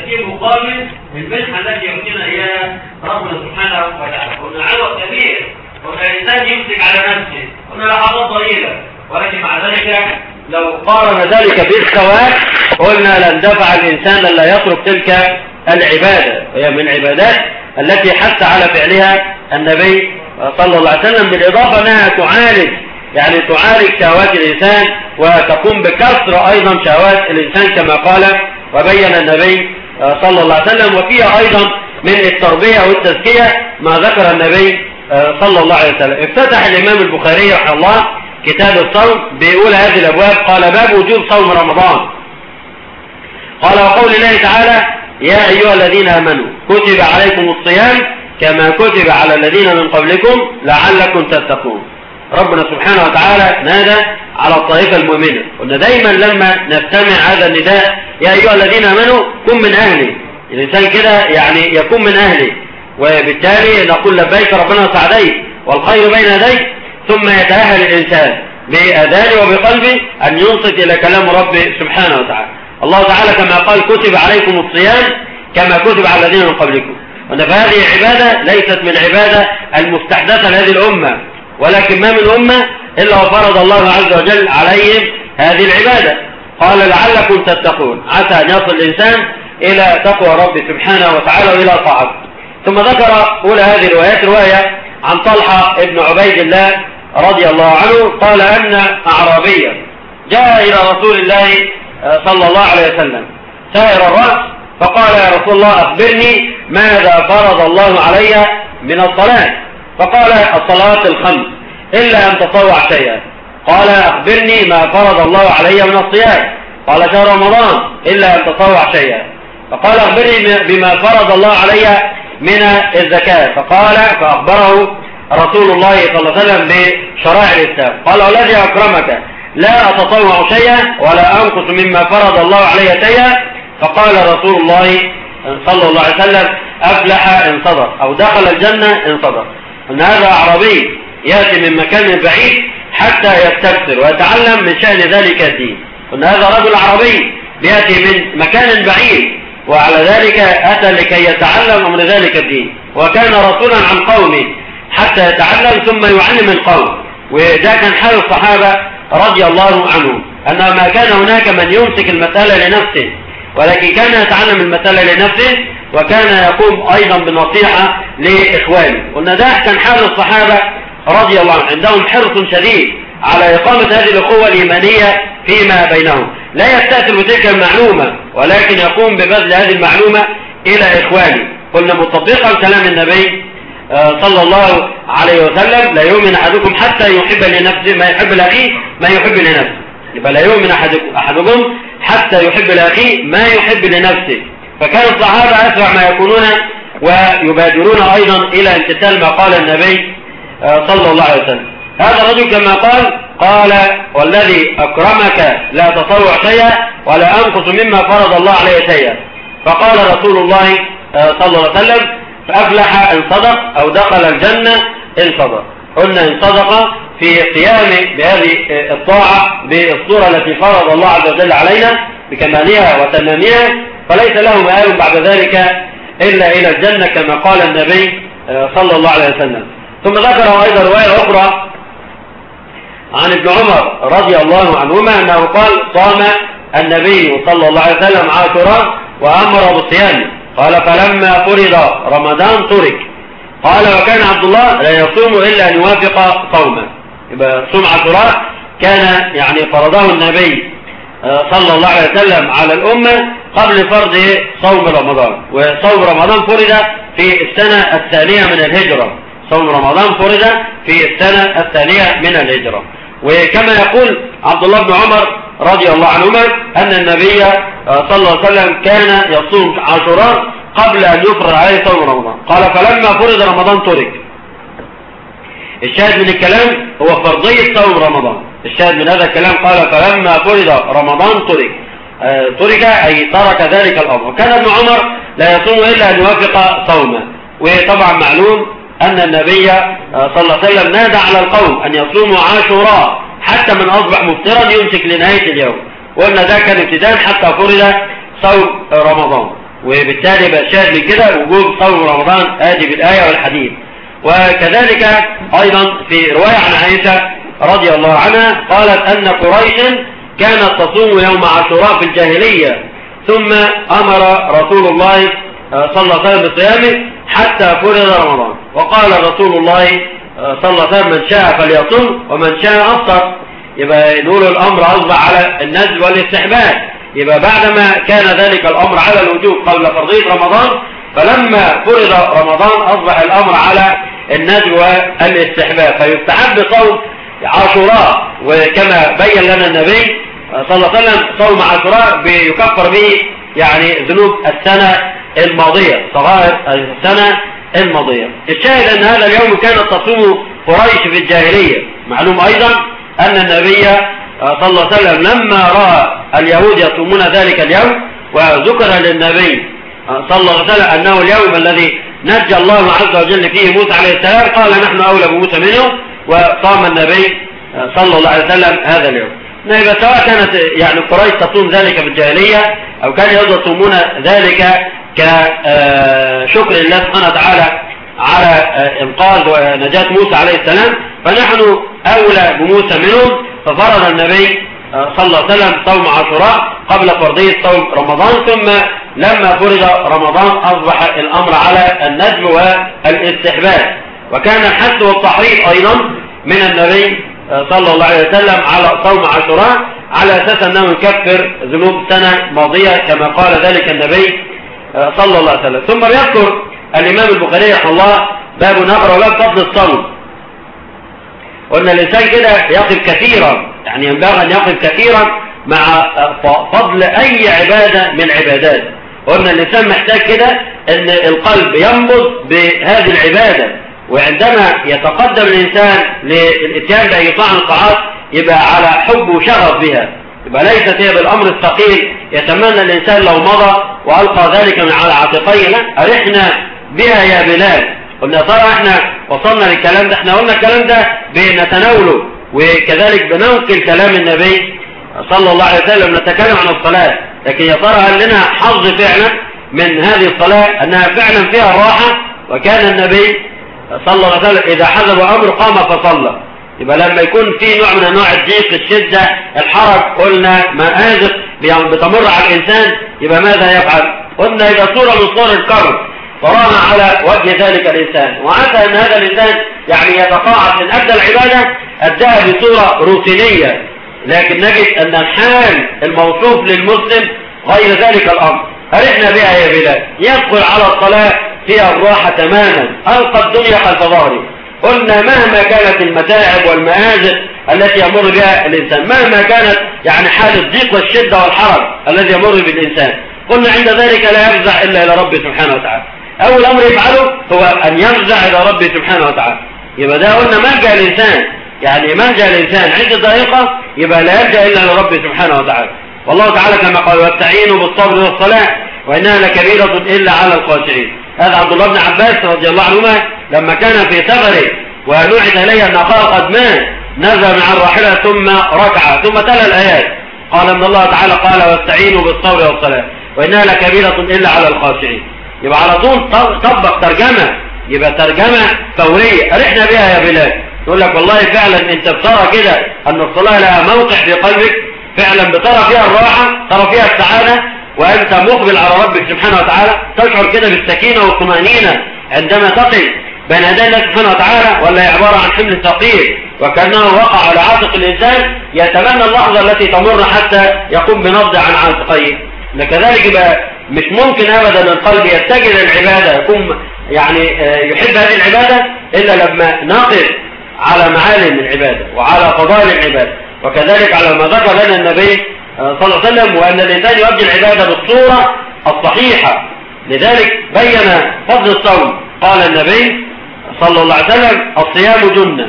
في مقابل المنحة التي يعطينا إياها ربنا سبحانه وتعالى. قلنا عوض كبير، قلنا الإنسان يمسك على نفسه، قلنا لحظات ضئيلة، ولكن مع ذلك لو قارن ذلك بالثواب قلنا لن دفع الإنسان لا يترك تلك العبادة، وهي من العبادات التي حث على فعلها النبي صلى الله عليه وسلم، بالإضافة أنها تعالج شهوات الإنسان وتقوم بكسر أيضا شهوات الإنسان كما قال وبين النبي صلى الله عليه وسلم. وفيها أيضا من التربية والتزكية ما ذكر النبي صلى الله عليه وسلم. افتتح الإمام البخاري رحمه الله كتاب الصوم بيقول هذه الأبواب، قال باب وجوب صوم رمضان. قال وقول الله تعالى يا أيها الذين آمنوا كتب عليكم الصيام كما كتب على الذين من قبلكم لعلكم تتقون. ربنا سبحانه وتعالى نادى على الطائفة المؤمنة. قلنا دايما لما نستمع هذا النداء يا أيها الذين آمنوا كن من أهلي، الإنسان كده يكون من أهلي، وبالتالي نقول لبيك ربنا سعديك والخير بين يديك، ثم يتأهل الإنسان بأذانه وبقلبه أن ينصت إلى كلام ربه سبحانه وتعالى. الله تعالى كما قال كتب عليكم الصيام كما كتب على الذين من قبلكم. فهذه عبادة ليست من عبادة المستحدثة لهذه الأمة، ولكن ما من أمة إلا وفرض الله عز وجل عليهم هذه العبادة. قال لعلكم تتقون، عسى أن يصل الإنسان إلى تقوى ربه سبحانه وتعالى وإلى طاعته. ثم ذكر أولى هذه الروايات رواية عن طلحة ابن عبيد الله رضي الله عنه قال أن أعرابيا جاء إلى رسول الله صلى الله عليه وسلم سائر الرأس فقال يا رسول الله أخبرني ماذا فرض الله علي من الصلاة؟ فقال الصلاة الخمس إلا أن تطوع شيئا. قال أخبرني ما فرض الله علي من الصيام؟ قال شهر رمضان إلا أن تطوع شيئا. فقال أخبرني بما فرض الله علي من الزكاة. فأخبره رسول الله صلى الله عليه وسلم بشرائع الإسلام. قال والذي أكرمك لا أتطوع شيئا ولا أنقص مما فرض الله علي شيئا. فقال رسول الله صلى الله عليه وسلم أفلح إن صدق أو دخل الجنة إن صدق. أن هذا أعرابي يأتي من مكان بعيد حتى يستفسر ويتعلم من شأن ذلك الدين. أن هذا رجل عربي يأتي من مكان بعيد وعلى ذلك أتى لكي يتعلم أمر ذلك الدين، وكان رسولا عن قومه حتى يتعلم ثم يعلم القوم. وده كان حال الصحابة رضي الله عنهم، أنه ما كان هناك من يمسك المسألة لنفسه، ولكن كان يتعلم المسألة لنفسه وكان يقوم أيضا بالنصيحة لإخوانه. قلنا ده كان حال الصحابة رضي الله عنهم، عندهم حرص شديد على إقامة هذه الأخوة الإيمانية فيما بينهم، لا يستأثر بتلك المعلومة ولكن يقوم ببذل هذه المعلومة إلى إخوانه. قلنا مطبقا كلام النبي صلى الله عليه وسلم لا يؤمن أحدكم حتى يحب لنفسه ما يحب لأخيه ما يحب لنفسه. يبقى لا يؤمن أحدكم حتى يحب لأخيه ما يحب لنفسه. فكان الصحابة أسرع ما يكونون ويبادرون أيضا إلى امتثال ما قال النبي صلى الله عليه وسلم. هذا الرجل كما قال والذي أكرمك لا تطوع شيئا ولا أنقص مما فرض الله عليه شيئا. فقال رسول الله صلى الله عليه وسلم فأفلح إن صدق أو دخل الجنة إن صدق. قلنا إن صدق في قيامه بهذه الطاعة بالصورة التي فرض الله عز وجل علينا بكمالها وتمامها فليس له مآل بعد ذلك إلا إلى الجنة كما قال النبي صلى الله عليه وسلم. ثم ذكر أيضا رواية أخرى عن ابن عمر رضي الله عنهما أنه قال صام النبي صلى الله عليه وسلم عاشوراء وأمر بالصيام. قال فلما فرض رمضان ترك. قال وكان عبد الله لا يصوم إلا أن يوافق صومه. يبقى صوم عاشوراء كان فرضه النبي صلى الله عليه وسلم على الأمة قبل فرض صوم رمضان. وصوم رمضان فرض في السنة الثانية من الهجرة. صوم رمضان فرض في السنة الثانية من الهجرة. وكما يقول عبد الله بن عمر رضي الله عنهما أن النبي صلى الله عليه وسلم كان يصوم عاشوراء قبل أن يفرض عليه صوم رمضان. قال فلما فرض رمضان ترك. الشاهد من الكلام هو فرضية صوم رمضان. الشاهد من هذا الكلام قال فلما فرض رمضان ترك. ترك أي ترك ذلك الأمر. وكان ابن عمر لا يصوم إلا أن يوافق صومه. وطبعا معلوم أن النبي صلى الله عليه وسلم نادى على القوم أن يصوموا عاشوراء حتى من أصبح مفطرا يمسك لنهاية اليوم. وقلنا ده كان ابتداء حتى فرض صوم رمضان. وبالتالي بقى شاهد من كده وجوب صوم رمضان آدي بالآية والحديث. وكذلك أيضا في رواية عن عائشة رضي الله عنها قالت أن قريشا كانت تصوم يوم عاشوراء في الجاهلية، ثم أمر رسول الله صلى الله عليه وسلم بصيامه حتى فرض رمضان، وقال رسول الله صلى الله عليه وسلم من شاء فليصم ومن شاء أفطر. يبقى نقول الأمر أصبح على الندب والاستحباب. يبقى بعدما كان ذلك الأمر على الوجوب قبل فرضية رمضان، فلما فرض رمضان أصبح الأمر على الندب والاستحباب، فيستحب صوم عاشوراء. وكما بين لنا النبي صلى الله عليه وسلم صوم عاشوراء بيكفر به يعني ذنوب السنة الماضية، صغائر السنة الماضية. الشاهد أن هذا اليوم كانت تصوم قريش في الجاهلية. معلوم أيضا أن النبي صلى الله عليه وسلم لما رأى اليهود يصومون ذلك اليوم، وذكر للنبي صلى الله عليه وسلم أنه اليوم الذي نجى الله عز وجل فيه موسى عليه السلام، قال نحن أولى بموسى منهم، وصام النبي صلى الله عليه وسلم هذا اليوم. سواء كانت يعني قريش تصوم ذلك في الجاهلية أو كانوا يصومون ذلك كشكر لله سبحانه وتعالى على إنقاذ ونجاة موسى عليه السلام، فنحن أولى بموسى منهم. ففرض النبي صلى الله عليه وسلم صوم عاشوراء قبل فرضية صوم رمضان، ثم لما فرض رمضان أصبح الأمر على الندب والاستحباب. وكان الحث والتحريض أيضا من النبي صلى الله عليه وسلم على صوم عاشوراء على أساس أنه يكفر ذنوب سنة ماضية كما قال ذلك النبي صلى الله عليه وسلم. ثم يذكر الإمام البخاري رحمه الله باب نقرأ باب فضل الصوم. قلنا الإنسان كده يقف كثيرا، يعني ينبغي أن يقف كثيرا مع فضل أي عبادة من العبادات. قلنا الإنسان محتاج كده أن القلب ينبض بهذه العبادة، وعندما يتقدم الإنسان للإتيان بأي طاعة من الطاعات يبقى على حب وشغف بها، يبقى ليست هي بالأمر الثقيل يتمنى الإنسان لو مضى وألقى ذلك من على عاتقيه. لا، أرحنا بها يا بلال. قلنا ترى احنا وصلنا للكلام ده، احنا قلنا الكلام ده بنتناوله، وكذلك بننقل كلام النبي صلى الله عليه وسلم نتكلم عن الصلاة، لكن يا ترى هل لنا حظ فعلا من هذه الصلاة أنها فعلا فيها الراحة؟ وكان النبي صلى الله عليه وسلم إذا حضر أمر قام فصلى. يبقى لما يكون في نوع من أنواع الضيق، الشدة، الحرج، قلنا مآزق بتمر على الإنسان، يبقى ماذا يفعل؟ قلنا يبقى صورة من صور الكرب ترانا على وجه ذلك الإنسان، وعسى أن هذا الإنسان يعني يتقاعد من أدى العبادة أداها بصورة روتينية، لكن نجد أن الحال الموصوف للمسلم غير ذلك الأمر. أرحنا بها يا بلال. يدخل على الصلاة فيها الراحة تماما، ألقى الدنيا خلف ظهري. قلنا مهما كانت المتاعب والمآزق التي يمر بها الإنسان، مهما كانت يعني حال الضيق والشدة والحرج الذي يمر بالإنسان، قلنا عند ذلك لا يفزع إلا إلى ربه سبحانه وتعالى. أول أمر يفعله هو أن يفزع إلى ربه سبحانه وتعالى. يبقى ده قلنا ملجأ الإنسان، يعني ملجأ الإنسان عند ضائقة يبقى لا يلجأ إلا إلى ربه سبحانه وتعالى. والله تعالى كما قال واستعينوا بالصبر والصلاة وإنها لكبيرة إلا على الخاشعين. هذا عبد الله بن عباس رضي الله عنهما لما كان في سفره ونعد إليه أن أخاه قد مات، نزل من على الراحلة ثم ركع ثم تلا الآيات، قال أن الله تعالى قال واستعينوا بالصبر والصلاة وإنها لكبيرة إلا على الخاشعين. يبقى على طول طبق ترجمة، يبقى ترجمة فورية. أرحنا بها يا بلال. يقول لك والله فعلا أنت بترى كده أن الصلاة لها موقع في قلبك، فعلا بترى فيها الراحة، ترى فيها السعادة، وأنت مقبل على ربك سبحانه وتعالى، تشعر كده بالسكينة والطمأنينة عندما تقف بين يدي الله سبحانه وتعالى، ولا هي عبارة عن حمل ثقيل وكأنه وقع على عاتق الإنسان يتمنى اللحظة التي تمر حتى يقوم بنبض عن عاتقيه. كذلك يبقى مش ممكن أبدا القلب يتجه للعبادة يكون يعني يحب هذه العبادة إلا لما نقف على معالم العبادة وعلى فضائل العبادة، وكذلك على ما ذكر لنا النبي صلى الله عليه وسلم، وأن الإنسان يؤدي العبادة بالصورة الصحيحة. لذلك بين فضل الصوم، قال النبي صلى الله عليه وسلم الصيام جنة،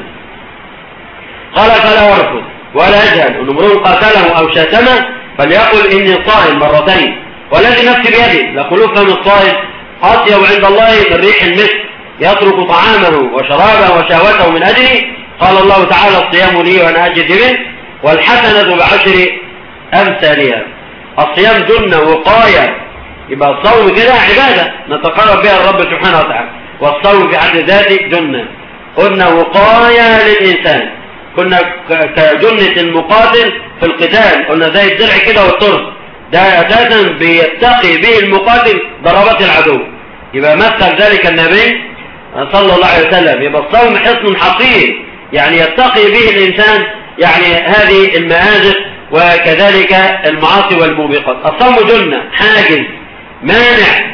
قال فلا يرفض ولا يجهل، إن امرؤ قاتله أو شاتمه فليقل إني صائم مرتين، والذي نفسي بيده لخلوف فم الصائم أطيب عند الله من ريح المسك، يترك طعامه وشرابه وشهوته من أجلي. قال الله تعالى الصيام لي وأنا أجزي به، والحسنة بعشر أمثالها. الصيام جنة وقاية يبقى الصوم كده عبادة نتقرب بها الرب سبحانه وتعالى، والصوم في حد ذاته جنة. قلنا وقاية للإنسان، كنا كجنة المقاتل في القتال، قلنا زي الدرع كده والطرس، ده أساسا بيتقي به المقاتل ضربات العدو. يبقى مثل ذلك النبي صلى الله عليه وسلم. يبقى الصوم حصن حصين، يعني يتقي به الإنسان يعني هذه المآزق وكذلك المعاصي والموبقات. الصوم جنة، حاجز، مانع،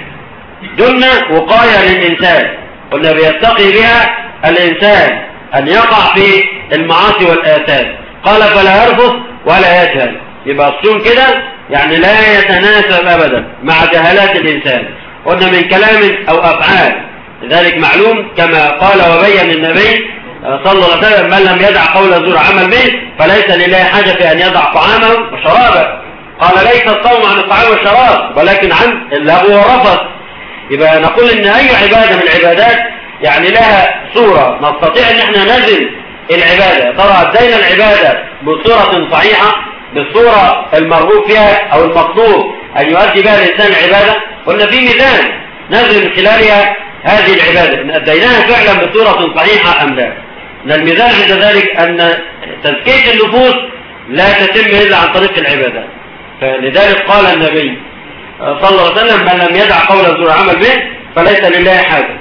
جنة وقاية للإنسان، قلنا بيتقي بها الإنسان أن يقع في المعاصي والآثام. قال فلا يرفض ولا يجهل. يبقى الصوم كده يعني لا يتناسب أبدا مع جهالات الإنسان، قلنا من كلام أو أفعال. لذلك معلوم كما قال وبين النبي صلى الله عليه وسلم من لم يدع قول الزور عمل به فليس لله حاجة في أن يدع طعامه وشرابه. قال ليس الصوم عن الطعام والشراب ولكن عن اللغو والرفث. يبقى نقول إن أي عبادة من العبادات يعني لها صورة نستطيع أن احنا نزل العبادة، ترى أدينا العبادة بصورة صحيحة بالصورة المرغوب فيها أو المطلوب أن يؤدي بها الإنسان العبادة. قلنا في ميزان نزل من خلالها هذه العبادة إن أديناها فعلا بصورة صحيحة أم لا. إن الميزان عند ذلك أن تزكية النفوس لا تتم إلا عن طريق العبادة. فلذلك قال النبي صلى الله عليه وسلم من لم يدع قول الزور عمل به فليس لله حاجة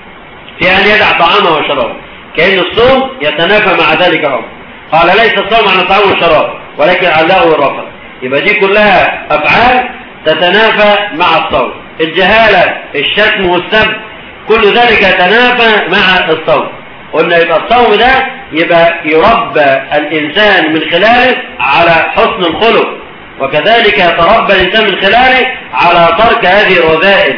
في أن يدع طعامه وشرابه، كأن الصوم يتنافى مع ذلك الأمر. قال ليس الصوم عن الطعام والشراب ولكن عن اللغو والرفث. يبقى دي كلها أفعال تتنافى مع الصوم. الجهالة، الشتم والسب، كل ذلك يتنافى مع الصوم. قلنا يبقى الصوم ده يبقى يربى الإنسان من خلاله على حسن الخلق، وكذلك يتربى الإنسان من خلاله على ترك هذه الرذائل.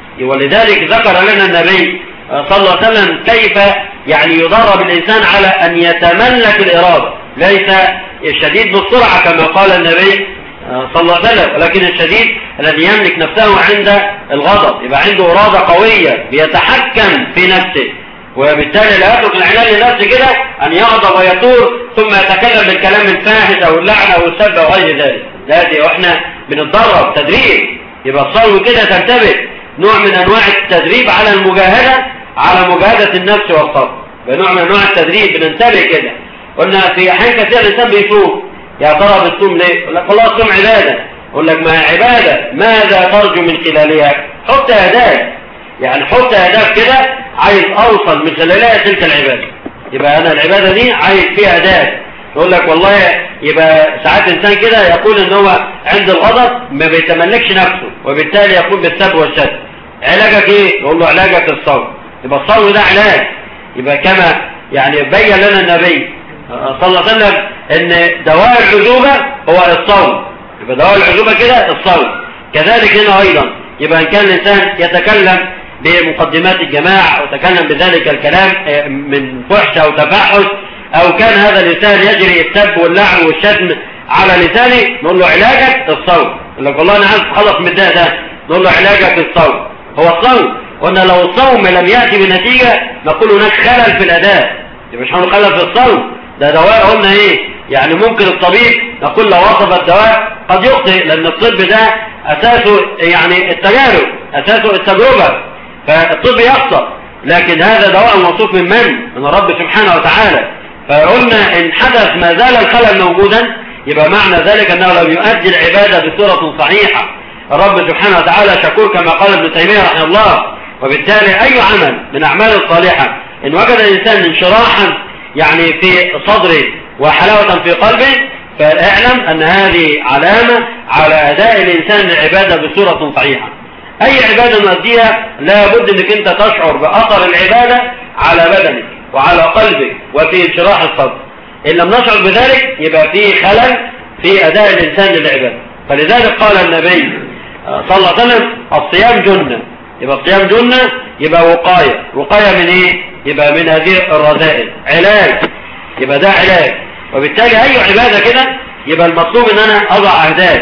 ولذلك ذكر لنا النبي صلى الله عليه وسلم كيف يعني يدرب الإنسان على أن يتملك الإرادة. ليس الشديد بالسرعة كما قال النبي صلى الله عليه وسلم، ولكن الشديد الذي يملك نفسه عند الغضب، يبقى عنده إرادة قوية بيتحكم في نفسه، وبالتالي لا يترك العنان لنفسه كده أن يغضب ويثور ثم يتكلم بالكلام الفاحش أو اللعنة أو السب أو غير ذلك. لا، وإحنا بنتدرب تدريب. يبقى الصوم كده تنتبه نوع من أنواع التدريب على المجاهدة، على مجاهدة النفس والصبر، بنوع من أنواع التدريب بننتبه كده. قلنا في أحيان كثير الإنسان بيصوم، يا ترى بتصوم ليه؟ يقول لك والله الصوم عبادة. يقول لك ما عبادة ماذا ترجو من خلالها؟ حط أهداف، يعني حط أهداف كده عايز أوصل من خلالها تلك العبادة. يبقى أنا العبادة دي عايز فيها أهداف. يقول لك والله يبقى ساعات إنسان كده يقول إن هو عند الغضب ما بيتملكش نفسه، وبالتالي يقول بالسب والشتم. علاجك إيه؟ يقول له علاجك الصوم. يبقى الصوم ده علاج. يبقى كما يعني بين لنا النبي صلى الله عليه وسلم ان دواء العزوبة هو الصوم. يبقى دواء العزوبة كده الصوم. كذلك هنا ايضا يبقى ان كان الانسان يتكلم بمقدمات الجماعة وتكلم بذلك الكلام من فحش او تفحش، او كان هذا الانسان يجري السب واللعن والشتم على لسانه، نقول له علاجك الصوم. يقول لك والله انا عايز اتخلص من ده، نقول له علاجك الصوم. هو الصوم. قلنا لو الصوم لم يأتي بنتيجة نقول هناك خلل في الأداء. يبقى مش هنقول خلل في الصوم، ده دواء. قلنا ايه؟ يعني ممكن الطبيب نقول لو وصف الدواء قد يخطئ، لأن الطب ده أساسه يعني التجارب، أساسه التجربة، فالطب يخطئ. لكن هذا دواء موصوف من من الرب سبحانه وتعالى. فقلنا إن حدث ما زال الخلل موجودا يبقى معنى ذلك أنه لم يؤدي العبادة بصورة صحيحة. الرب سبحانه وتعالى شكور كما قال ابن تيمية رحمه الله. وبالتالي أي عمل من أعمال الصالحة إن وجد الإنسان انشراحا يعني في صدره وحلاوة في قلبه فاعلم أن هذه علامة على أداء الإنسان العبادة بصورة صحيحة. أي عبادة نؤديها لا بد أنك أنت تشعر بأثر العبادة على بدنك وعلى قلبك وفي انشراح الصدر. إن لم نشعر بذلك يبقى فيه خلل في أداء الإنسان للعبادة. فلذلك قال النبي صلى الله عليه وسلم الصيام جنة. يبقى الصيام جنة، يبقى وقاية من ايه؟ يبقى من هذه الرذائل، علاج. يبقى ده علاج. وبالتالي اي عبادة كده يبقى المطلوب ان انا اضع اهداف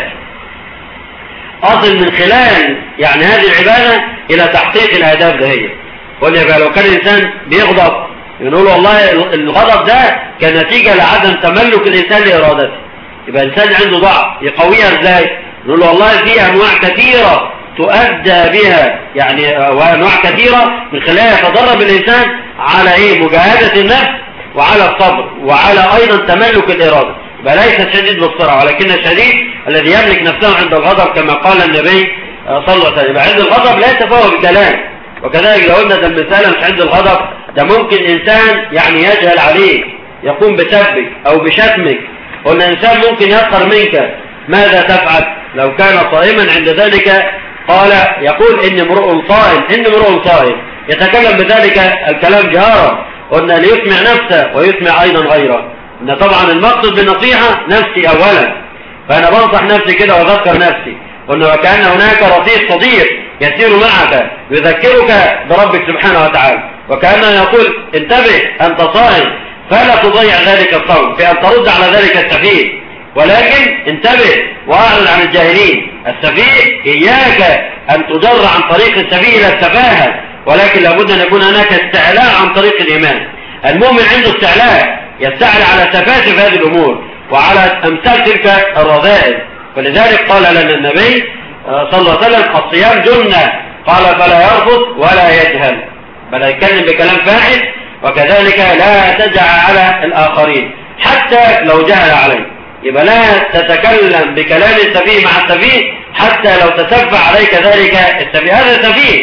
اصل من خلال يعني هذه العبادة الى تحقيق الاهداف ده. هي يبقى لو كان الانسان بيغضب يقول والله الغضب ده كنتيجة لعدم تملك الانسان لارادته. يبقى الانسان عنده ضعف يقويها ازاي؟ نقول له والله في انواع كثيرة تؤدى بها يعني وأنواع كثيرة من خلالها يتدرب الإنسان على مجاهدة النفس وعلى الصبر وعلى أيضا تملك الإرادة. ليس الشديد بالسرعة ولكن الشديد الذي يملك نفسه عند الغضب كما قال النبي صلى الله عليه وسلم. عند الغضب لا يتفاوت بالكلام. وكذلك لو قلنا ده المثال مش عند الغضب، ده ممكن إنسان يعني يجهل عليك يقوم بسبك أو بشتمك، قلنا إنسان ممكن يسخر منك، ماذا تفعل؟ لو كان صائما عند ذلك قال يقول إني امرؤ صائم، إني امرؤ صائم، يتكلم بذلك الكلام جهارا، قلنا ليسمع نفسه ويسمع أيضا غيره. إن طبعا المقصد بالنصيحة نفسي أولا، فأنا بنصح نفسي كده وأذكر نفسي، قلنا وكأن هناك رفيق صديق يسير معك يذكرك بربك سبحانه وتعالى، وكأنه يقول انتبه أنت صائم فلا تضيع ذلك الصوم في أن ترد على ذلك السفيه، ولكن انتبه وأعرض عن الجاهلين. السفيه إياك أن تجر عن طريق السفيه إلى السفاهة، ولكن لابد أن يكون هناك استعلاء عن طريق الإيمان. المؤمن عنده استعلاء، يستعلى على سفاسف هذه الأمور وعلى أمثال تلك الرذائل. فلذلك قال لنا النبي صلى الله عليه وسلم الصيام جنة، قال فلا يرفض ولا يجهل، فلا يتكلم بكلام فاحش، وكذلك لا تجع على الآخرين حتى لو جهل عليه. يبقى لا تتكلم بكلام السفيه مع السفيه حتى لو تسفع عليك ذلك السفيه، هذا سفيه.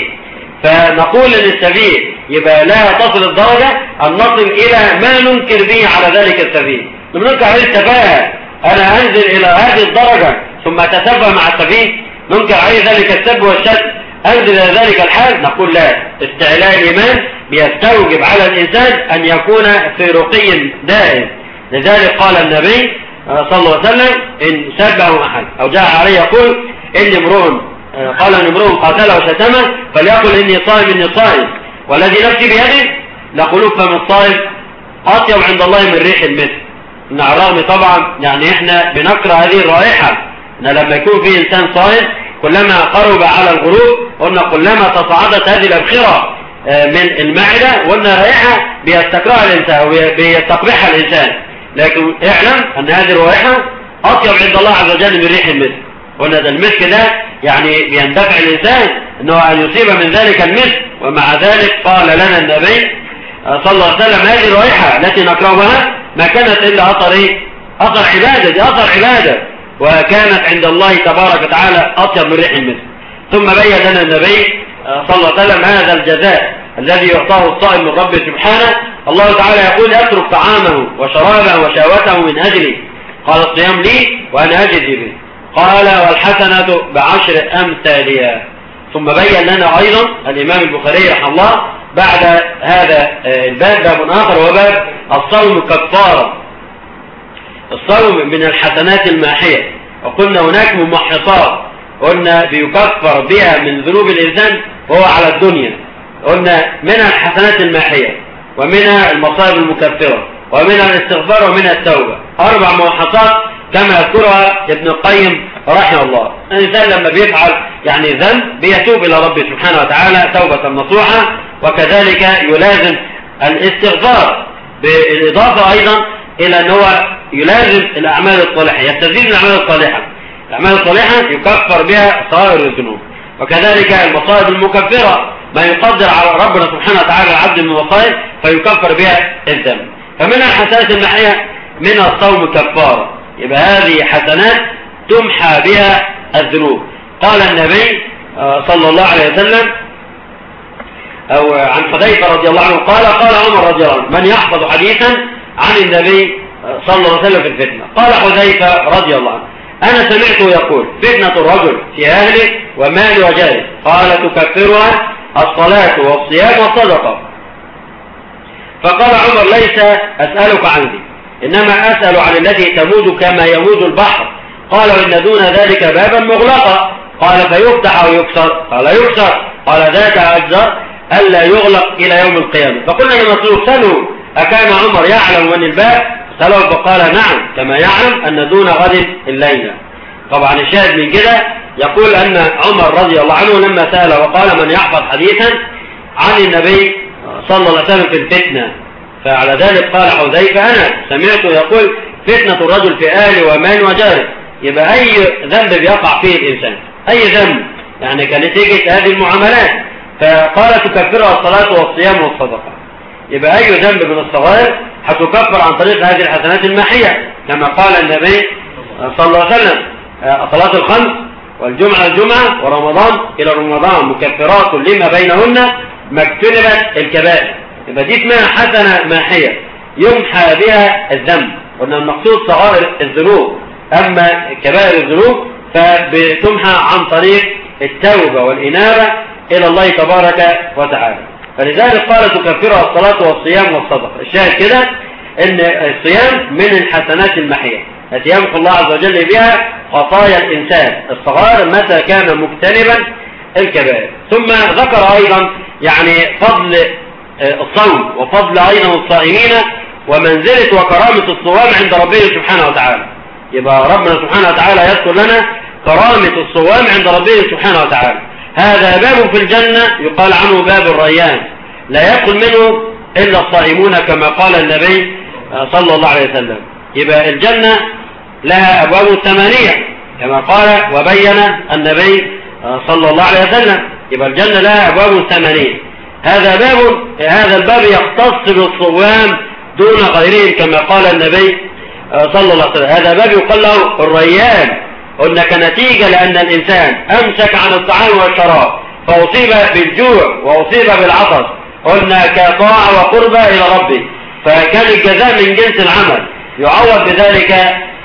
فنقول للسفيه يبقى لا تصل الدرجة أن نصل إلى ما ننكر به على ذلك السفيه، ننكر عليه السفاهة. أنا أنزل إلى هذه الدرجة ثم أتسفه مع السفيه، ننكر عليه ذلك السب والشد، أنزل إلى ذلك الحال، نقول لا. استعلاء الإيمان بيستوجب على الإنسان أن يكون في رقي دائم. لذلك قال النبي صلى الله عليه وسلم إن سبه أحد أو جاء عليه يقول إني امرؤ، قال إن امرؤ قاتله وشتمه فليقل إني صائم إني صائم، والذي نفسي بيده لقلوب فم الصائم أطيب عند الله من ريح المسك. إن على الرغم طبعا يعني إحنا بنكره هذه الرائحة، إن لما يكون في إنسان صائم كلما قرب على الغروب قلنا كلما تصاعدت هذه الأبخرة من المعدة قلنا رائحة بيستكرهها الإنسان وبيستقبحها الإنسان، لكن اعلم أن هذه الرائحة أطيب عند الله عز وجل من ريح المسك. قلنا ده المسك ده يعني بيندفع الإنسان أنه أن يصيب من ذلك المسك، ومع ذلك قال لنا النبي صلى الله عليه وسلم هذه الرائحة التي نكرهها ما كانت إلا أثر عبادة، دي أثر عبادة، وكانت عند الله تبارك وتعالى أطيب من ريح المسك. ثم بين لنا النبي صلى الله عليه وسلم هذا الجزاء الذي يعطاه الصائم من ربه سبحانه. الله تعالى يقول يترك طعامه وشرابه وشهوته من أجلي، قال الصيام لي وأنا أجزي به، قال والحسنة بعشر أمثالها. ثم بين لنا أيضا الإمام البخاري رحمه الله بعد هذا الباب باب آخر وباب الصوم كفارة، الصوم من الحسنات الماحية. وقلنا هناك ممحصات قلنا بيكفر بها من ذنوب الإنسان وهو على الدنيا، قلنا منها الحسنات الماحية ومنها المصائب المكفرة ومنها الاستغفار ومنها التوبة، 4 ممحصات كما يذكرها ابن القيم رحمه الله. الإنسان لما بيفعل يعني ذنب بيتوب إلى ربه سبحانه وتعالى توبة نصوحة، وكذلك يلازم الاستغفار بالإضافة أيضا إلى أن هو يلازم الأعمال الصالحة، يستزيد الأعمال الصالحة، الأعمال الصالحة يكفر بها صغائر الذنوب، وكذلك المصائب المكفرة ما يقدر على ربنا سبحانه وتعالى العبد من المصائب فيكفر بها الذنب. فمنها الحسنات الماحية منها الصوم كفارة، يبقى هذه حسنات تمحى بها الذنوب. قال النبي صلى الله عليه وسلم أو عن حذيفة رضي الله عنه قال عمر رضي الله عنه من يحفظ حديثا عن النبي صلى الله عليه وسلم في الفتنة؟ قال حذيفة رضي الله عنه أنا سمعته يقول فتنة الرجل في أهله وماله وجاهه، قال تكفرها الصلاة والصيام والصدقة. فقال عمر ليس أسألك عن ذي، إنما أسأل عن التي تموج كما يموج البحر. قال وإن دون ذلك بابا مغلقا، قال فيفتح أو يكسر؟ قال يكسر، قال ذاك أجزر ألا يغلق إلى يوم القيامة. فقلنا لمسلوك سألوا أكان عمر يعلم من الباب؟ سألوا فقال نعم كما يعلم أن دون غد الليلة. طبعا الشاهد من كده يقول أن عمر رضي الله عنه لما سأل وقال من يحفظ حديثا عن النبي صلى الله عليه وسلم في الفتنة، فعلى ذلك قال حذيفة أنا سمعته يقول فتنة الرجل في أهله ومال وجاره. يبقى أي ذنب بيقع فيه الإنسان، أي ذنب يعني كنتيجة هذه المعاملات. فقال تكفرها الصلاة والصيام والصدقة. يبقى أي ذنب من الصغائر هتكفر عن طريق هذه الحسنات الماحية، كما قال النبي صلى الله عليه وسلم: صلاة الخمس والجمعة الجمعة ورمضان إلى رمضان مكفرات لما بينهن ما اجتنبت الكبائر. يبقى دي اسمها حسنة ماحية يمحى بها الذنب. قلنا المقصود صغائر الذنوب، أما كبائر الذنوب فبتمحى عن طريق التوبة والإنابة إلى الله تبارك وتعالى. فلذلك قال تكفرها الصلاة والصيام والصدقة. الشاهد كده ان الصيام من الحسنات المحية التي يمحو الله عز وجل بها خطايا الإنسان الصغائر متى كان مجتنبا الكبائر. ثم ذكر أيضا يعني فضل الصوم وفضل أيضا الصائمين ومنزلة وكرامة الصوام عند ربه سبحانه وتعالى. يبقى ربنا سبحانه وتعالى يذكر لنا كرامة الصوام عند ربه سبحانه وتعالى. هذا باب في الجنة يقال عنه باب الريان، لا يدخل منه إلا الصائمون كما قال النبي صلى الله عليه وسلم. يبقى الجنة لها أبواب 8 كما قال وبين النبي صلى الله عليه وسلم. يبقى الجنة لها أبواب 8. هذا الباب يختص بالصوام دون غيره كما قال النبي صلى الله عليه وسلم. هذا باب يقال له الريان. قلنا كنتيجة لأن الإنسان أمسك عن الطعام والشراب فأصيب بالجوع وأصيب بالعطش، قلنا كطاعة وقربة إلى ربه، فكان الجزاء من جنس العمل يعوض بذلك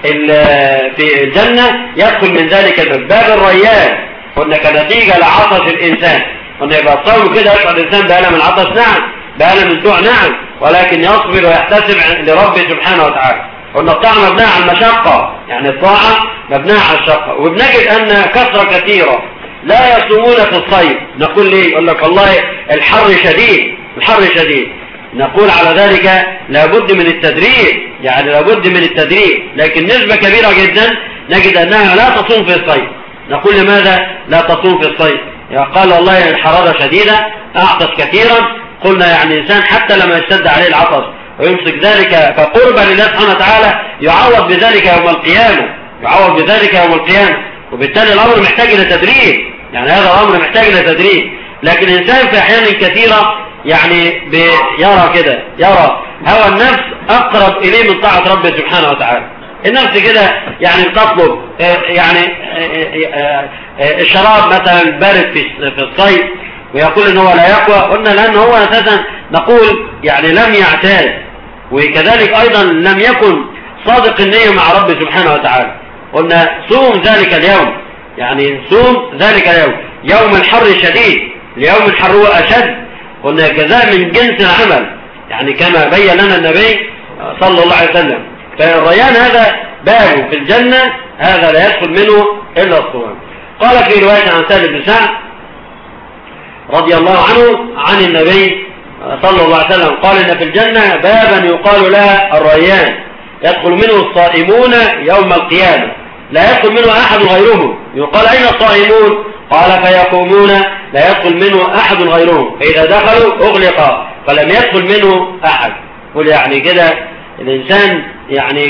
في الجنة. يدخل من ذلك باب الريان. قلنا كنتيجة لعطش الإنسان. قلنا يبقى الصوم كده يشعر الإنسان بألم العطش، نعم، بألم الجوع، نعم، ولكن يصبر ويحتسب لربه سبحانه وتعالى. قلنا الطاعة مبناء على المشقة، يعني الطاعة مبناء على الشقة. وبنجد أن كثرة كثيرة لا يصومون في الصيف. نقول ليه؟ يقول لك والله الحر شديد، الحر شديد. نقول على ذلك لابد من التدريب، يعني لابد من التدريب، لكن نسبة كبيرة جدا نجد أنها لا تصوم في الصيف. نقول لماذا لا تصوم في الصيف؟ قال والله الحرارة شديدة، أعطش كثيرا. قلنا يعني الإنسان حتى لما يشتد عليه العطش ويمسك ذلك كقربا لله سبحانه وتعالى يعوض بذلك يوم القيامة، يعوض بذلك يوم القيامة. وبالتالي الأمر محتاج إلى تدريب، يعني هذا الأمر محتاج إلى تدريب. لكن الإنسان في أحيان كثيرة يعني يرى كده، يرى هوى النفس أقرب إليه من طاعة ربه سبحانه وتعالى. النفس كده يعني بتطلب يعني الشراب مثلا بارد في الصيف ويقول إن هو لا يقوى. قلنا لأن هو أساسا نقول يعني لم يعتاد، وكذلك أيضا لم يكن صادق النية مع ربه سبحانه وتعالى. قلنا صوم ذلك اليوم، يعني صوم ذلك اليوم، يوم الحر الشديد، اليوم الحر هو أشد. قلنا جزاء من جنس العمل، يعني كما بين لنا النبي صلى الله عليه وسلم. فالريان هذا باب في الجنة، هذا لا يدخل منه إلا الصوم. قال في رواية عن سهل بن سعد رضي الله عنه عن النبي صلى الله عليه وسلم قال إن في الجنة بابا يقال لها الريان يدخل منه الصائمون يوم القيامة لا يدخل منه أحد غيرهم. يقال أين الصائمون؟ قال فيقومون لا يدخل منه أحد غيرهم، فإذا دخلوا أغلق فلم يدخل منه أحد. قل يعني كده الإنسان يعني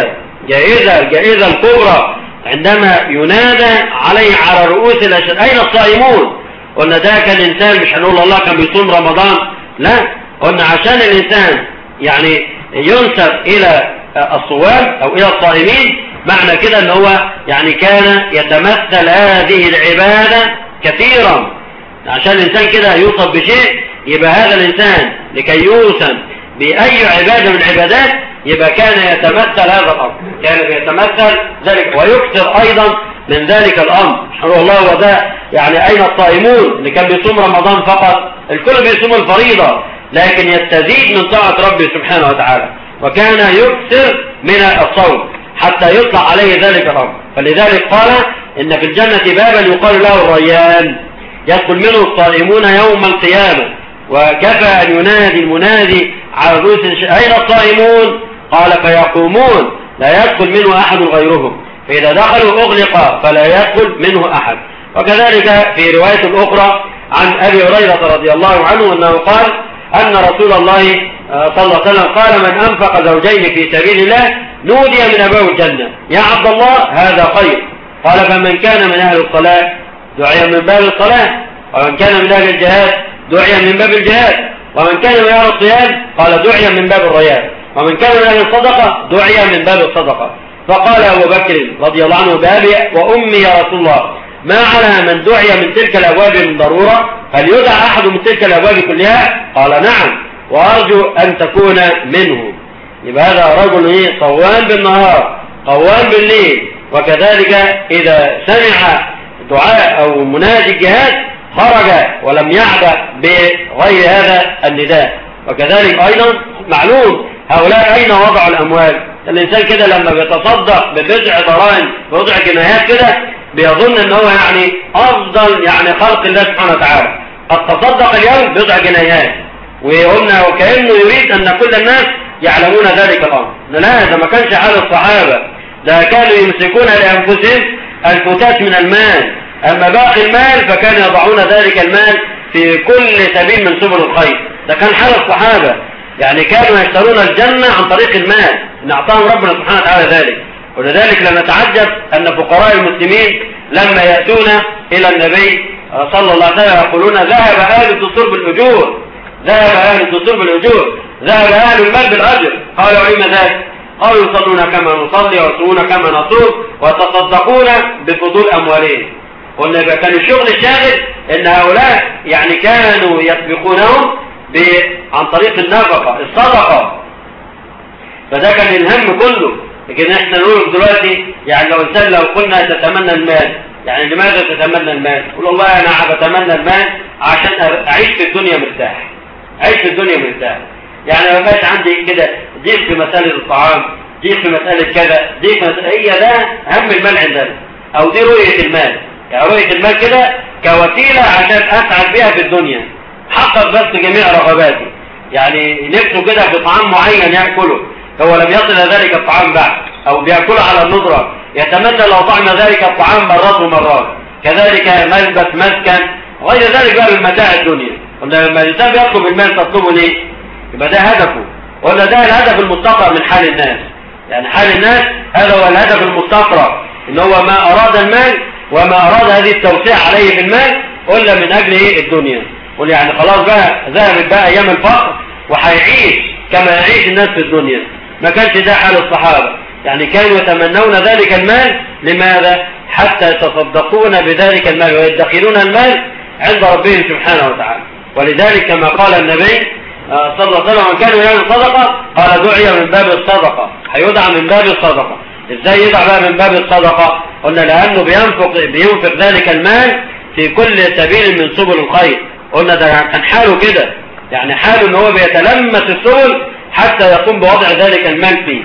جائزة الكبرى عندما ينادى عليه على رؤوس الأشهاد أين الصائمون؟ قلنا ده كان الإنسان مش هنقول الله كان بيصوم رمضان، لا، قلنا عشان الإنسان يعني ينسب إلى الصوام أو إلى الصائمين معنى كده أنه هو يعني كان يتمثل هذه العبادة كثيرا. عشان الإنسان كده يوصف بشيء يبقى هذا الإنسان لكي يوصف بأي عبادة من العبادات يبقى كان يتمثل هذا الأمر، كان يتمثل ذلك ويكثر أيضا من ذلك الأمر. سبحان الله. وده يعني أين الصائمون اللي كان بيصوم رمضان فقط؟ الكل بيصوم الفريضة لكن يستزيد من طاعة ربه سبحانه وتعالى، وكان يكثر من الصوم حتى يطلع عليه ذلك الأمر. فلذلك قال إن في الجنة بابا يقال له الريان يدخل منه الصائمون يوم القيامة. وكفى أن ينادي المنادي على رؤوس أين الصائمون؟ قال فيقومون لا يدخل منه أحد غيرهم، فإذا دخلوا أغلق فلا يدخل منه أحد. وكذلك في رواية أخرى عن أبي هريرة رضي الله عنه أنه قال أن رسول الله صلى الله عليه وسلم قال من أنفق زوجين في سبيل الله نودي من أبواب الجنة يا عبد الله هذا خير. قال فمن كان من أهل الصلاة دعي من باب الصلاة، ومن كان من أهل الجهاد دعي من باب الجهاد، ومن كان من أهل الصيام قال دعي من باب الريان، ومن كان من أهل الصدقة دعي من باب الصدقة. فقال أبو بكر رضي الله عنه بأبي وأمي يا رسول الله ما على من دعي من تلك الأبواب من ضرورة؟ هل يدعى أحد من تلك الأبواب كلها؟ قال نعم، وأرجو أن تكون منه. يبقى هذا رجل صوام بالنهار قوام بالليل، وكذلك إذا سمع دعاء أو منادي الجهاد خرج ولم يعبأ بغير هذا النداء. وكذلك أيضا معلوم هؤلاء أين وضعوا الأموال. الإنسان كده لما بيتصدق ببضع دراهم ببضع جنيهات كده بيظن أنه يعني أفضل يعني خلق الله سبحانه وتعالى. قد تصدق اليوم بضع جنيهات وقلنا وكأنه يريد أن كل الناس يعلمون ذلك الأمر. لا، ده ما كانش حال الصحابة، ده كانوا يمسكون لأنفسهم الفتات من المال، أما باقي المال فكانوا يضعون ذلك المال في كل سبيل من سبل الخير. ده كان حال الصحابة، يعني كانوا يشترون الجنة عن طريق المال، إن أعطاهم ربنا سبحانه وتعالى ذلك. ولذلك لا نتعجب أن فقراء المسلمين لما يأتون إلى النبي صلى الله عليه وسلم يقولون ذهب أهل الدستور بالأجور، ذهب أهل الدستور بالأجور، ذهب أهل المال بالأجر. قالوا علم ذلك؟ قالوا يصلون كما نصلي ويصومون كما نصوم ويتصدقون بفضول أموالهم. قلنا يبقى كان الشغل الشاغل ان هؤلاء يعني كانوا يسبقونهم عن طريق النفقة الصدقة، فده كان الهم كله. لكن احنا نقول دلوقتي يعني لو انسان لو قلنا تتمنى المال، يعني لماذا تتمنى المال؟ قول والله انا بتمنى المال عشان اعيش في الدنيا مرتاح، اعيش في الدنيا مرتاح. يعني ما بقاش عندي كده ضيق في مسألة الطعام، ضيق في مسألة كذا، ضيق في مسألة هي ده هم المال عندنا، او دي رؤية المال. يعني رؤية المال كده كوسيلة عشان أسعد بها في الدنيا، حقق بس جميع رغباتي. يعني نفسه كده في طعام معين يأكله، هو لم يصل إلى ذلك الطعام بعد، أو بيأكله على الندرة، يتمنى لو طعم ذلك الطعام مرات ومرات. كذلك ملبس مسكن غير ذلك بقى من متاع الدنيا. لما الإنسان بيطلب المال تطلبه ليه؟ يبقى ده هدفه، ولا ده الهدف المستقرأ من حال الناس. يعني حال الناس هذا هو الهدف المستقرأ، إن هو ما أراد المال وما أراد هذه التوسيع عليه في المال إلا من أجل الدنيا. قل يعني خلاص بقى ذهبت بقى أيام الفقر وهيعيش كما يعيش الناس في الدنيا. ما كانش ده حال الصحابة، يعني كانوا يتمنون ذلك المال. لماذا؟ حتى يتصدقون بذلك المال ويدخرون المال عند ربهم سبحانه وتعالى. ولذلك كما قال النبي صلى الله عليه وسلم من كان يعمل صدقة قال دعي من باب الصدقة، هيدعى من باب الصدقة. ازاي يدعى بقى من باب الصدقة؟ قلنا لأنه بينفق ذلك المال في كل سبيل من سبل الخير. قلنا ده كان حاله كده، يعني حاله ان هو بيتلمس السبل حتى يقوم بوضع ذلك المال فيه.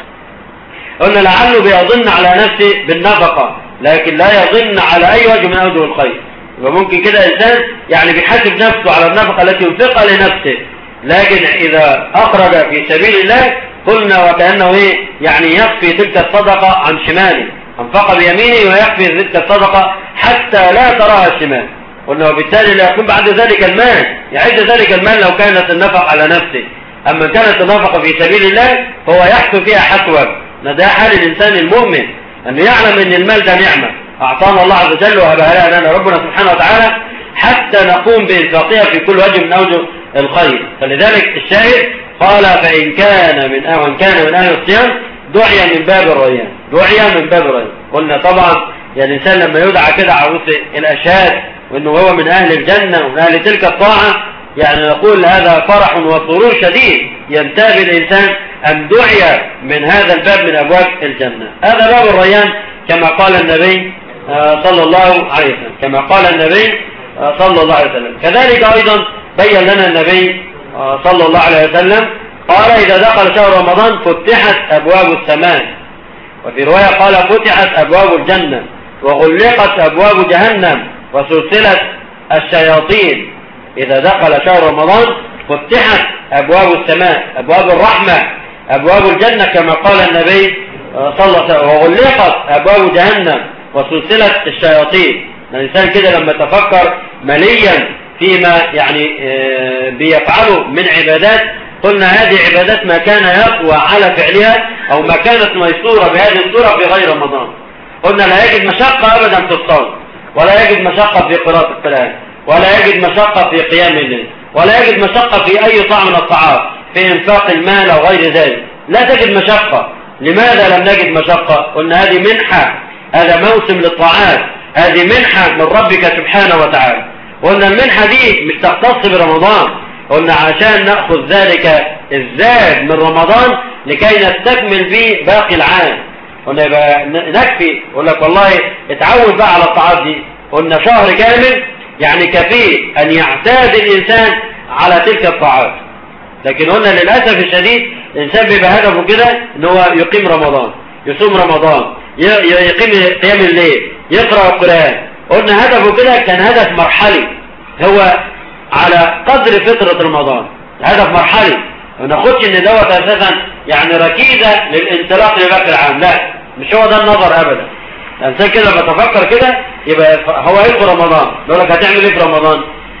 قلنا لعله بيظن على نفسه بالنفقة، لكن لا يظن على أي وجه من أوجه الخير. وممكن كده إنسان يعني بيحاسب نفسه على النفقة التي ينفقها لنفسه، لكن إذا أخرج في سبيل الله قلنا وكأنه يعني يخفي تلك الصدقة عن شماله، أنفق بيمينه ويخفي تلك الصدقة حتى لا تراها الشمال. قلنا وبالتالي لا يكون بعد ذلك المال يعد ذلك المال لو كانت النفقة على نفسه. أما كانت النفقة في سبيل الله هو يحث فيها حثوة. ده حال الإنسان المؤمن، أنه يعلم أن المال ده نعمة أعطانا الله عز وجل وهبها لنا ربنا سبحانه وتعالى حتى نقوم بإنفاقها في كل وجه من أوجه الخير. فلذلك الشاهد قال فإن كان من أهل الصيام دعي من باب الريان، دعي من باب الريان. قلنا طبعا يعني الإنسان لما يدعى كده عروس الأشهاد وأنه هو من أهل الجنة ومن أهل تلك الطاعة، يعني نقول هذا فرح وسرور شديد ينتابه الإنسان أن دعي من هذا الباب من أبواب الجنة. هذا باب الريان كما قال النبي صلى الله عليه وسلم، كما قال النبي صلى الله عليه وسلم. كذلك أيضا بين لنا النبي صلى الله عليه وسلم قال إذا دخل شهر رمضان فتحت أبواب السماء، وفي رواية قال فتحت أبواب الجنة وغلقت أبواب جهنم وسلسلت الشياطين. إذا دخل شهر رمضان فتحت أبواب السماء، أبواب الرحمة، أبواب الجنة كما قال النبي صلى الله عليه وسلم، وغلقت أبواب جهنم وسلسلت الشياطين. الإنسان كده لما تفكر مليا فيما يعني بيفعله من عبادات، قلنا هذه عبادات ما كان يقوى على فعلها أو ما كانت ميسورة بهذه الصورة في غير رمضان. قلنا لا يجد مشقة أبدا في الصوم، ولا يجد مشقة في قراءة القرآن، ولا يجد مشقة في قيام الليل، ولا يجد مشقة في أي طعم من الطعام، في إنفاق المال أو غير ذلك، لا تجد مشقة. لماذا لم نجد مشقة؟ قلنا هذه منحة، هذا موسم للطاعات، هذه منحة من ربك سبحانه وتعالى. قلنا المنحة دي مش تختص برمضان، قلنا عشان نأخذ ذلك الزاد من رمضان لكي نستكمل به باقي العام. قلنا يبقى نكفي، يقول لك والله اتعود بقى على الطاعات دي. قلنا شهر كامل يعني كفيه أن يعتاد الإنسان على تلك الطاعات. لكن قلنا للأسف الشديد الإنسان بيبقى هدفه كده إن هو يقيم رمضان، يصوم رمضان، يقيم قيام الليل، يقرأ القرآن. قلنا هدفه كده كان هدف مرحلي، هو على قدر فترة رمضان، هدف مرحلي. ما ناخدش ان دوت اساسا يعني ركيزة للانطلاق لباقي العام، لا مش هو ده النظر ابدا. الانسان كده لما تفكر كده يبقى هو يدخل رمضان، يقول لك هتعمل ايه في رمضان؟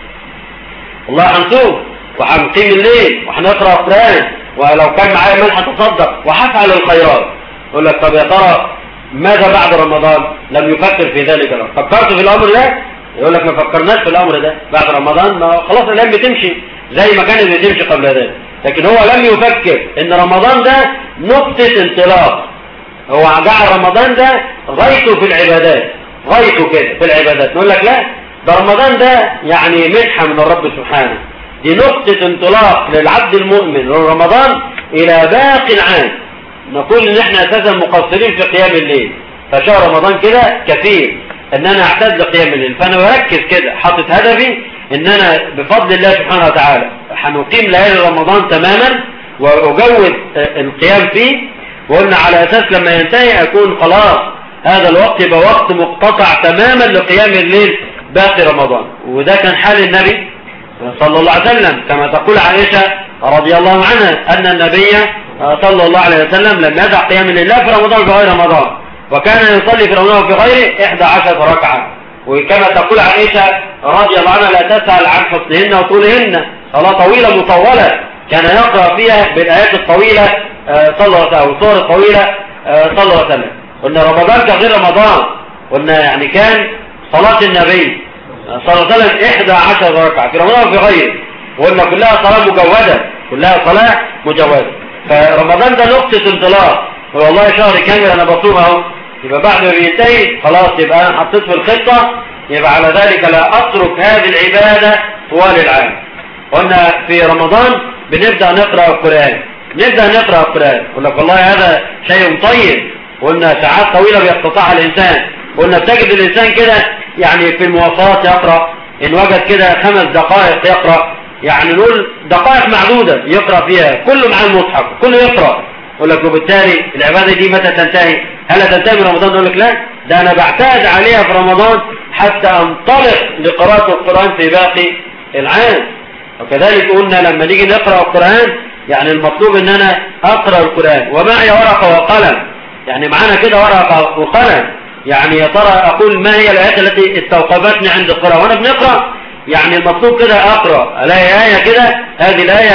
والله هنصوم وهنقيم الليل وهنقرأ القرآن، ولو كان معايا مال هتصدق وهفعل الخيرات. يقول لك طب يا ترى ماذا بعد رمضان؟ لم يفكر في ذلك. فكرت في الامر ده؟ يقول لك ما فكرناش في الامر ده. بعد رمضان ما خلاص الايام بتمشي زي ما كانت بتمشي قبل ذلك، لكن هو لم يفكر ان رمضان ده نقطة انطلاق. هو جعل رمضان ده غايته في العبادات، غايته كده في العبادات. نقول لك لا، ده رمضان ده يعني منحة من الرب سبحانه، دي نقطة انطلاق للعبد المؤمن من رمضان الى باقي العام. نقول ان احنا اساسا مقصرين في قيام الليل، فشهر رمضان كده كثير ان انا اعتد لقيام الليل. فانا بركز كده، حاطط هدفي ان انا بفضل الله سبحانه وتعالى هنقيم ليالي رمضان تماما واجود القيام فيه. وقلنا على اساس لما ينتهي اكون خلاص هذا الوقت يبقى وقت مقتطع تماما لقيام الليل باقي رمضان. وده كان حال النبي صلى الله عليه وسلم، كما تقول عائشة رضي الله عنها ان النبي صلى الله عليه وسلم لم يدع قيام الليل لا في رمضان ولا غير رمضان، وكان يصلي في رمضان وفي غيره 11 ركعة. وكما تقول عائشة رضي الله عنها لا تسأل عن حسنهن وطولهن، صلاة طويلة مطولة كان يقرأ فيها بالآيات الطويلة صلى الله عليه وسلم والصور الطويلة صلى الله عليه وسلم. قلنا رمضان كان غير رمضان، قلنا يعني كان صلاة النبي صلى الله عليه وسلم 11 ركعة في رمضان وفي غيره، وقلنا كلها صلاة مجودة، كلها صلاة مجودة. فرمضان ده نقطة انطلاق، والله شهر كامل انا بصوم اهو، يبقى بعد ما بينتهي خلاص يبقى انا حطيت في الخطة، يبقى على ذلك لا اترك هذه العبادة طوال العام. قلنا في رمضان بنبدأ نقرأ القرآن، نبدأ نقرأ القرآن، يقول لك والله هذا شيء طيب. قلنا ساعات طويلة بيقتطعها الانسان، قلنا بتجد الانسان كده يعني في المواصلات يقرأ، ان وجد كده 5 دقائق يقرأ، يعني نقول دقائق معدودة يقرأ فيها، كله مع المصحف كله يقرأ. يقول لك وبالتالي العبادة دي متى تنتهي؟ هل تنتهي من رمضان؟ يقول لك لا، ده انا بعتاد عليها في رمضان حتى انطلق لقراءة القرآن في باقي العام. وكذلك قلنا لما نيجي نقرأ القرآن يعني المطلوب ان انا اقرأ القرآن ومعي ورقة وقلم، يعني معانا كده ورقة وقلم، يعني يا ترى اقول ما هي الايات التي استوقفتني عند القراءة وانا بنقرأ. يعني المطلوب كده اقرأ الاقي آية كده، هذه الآية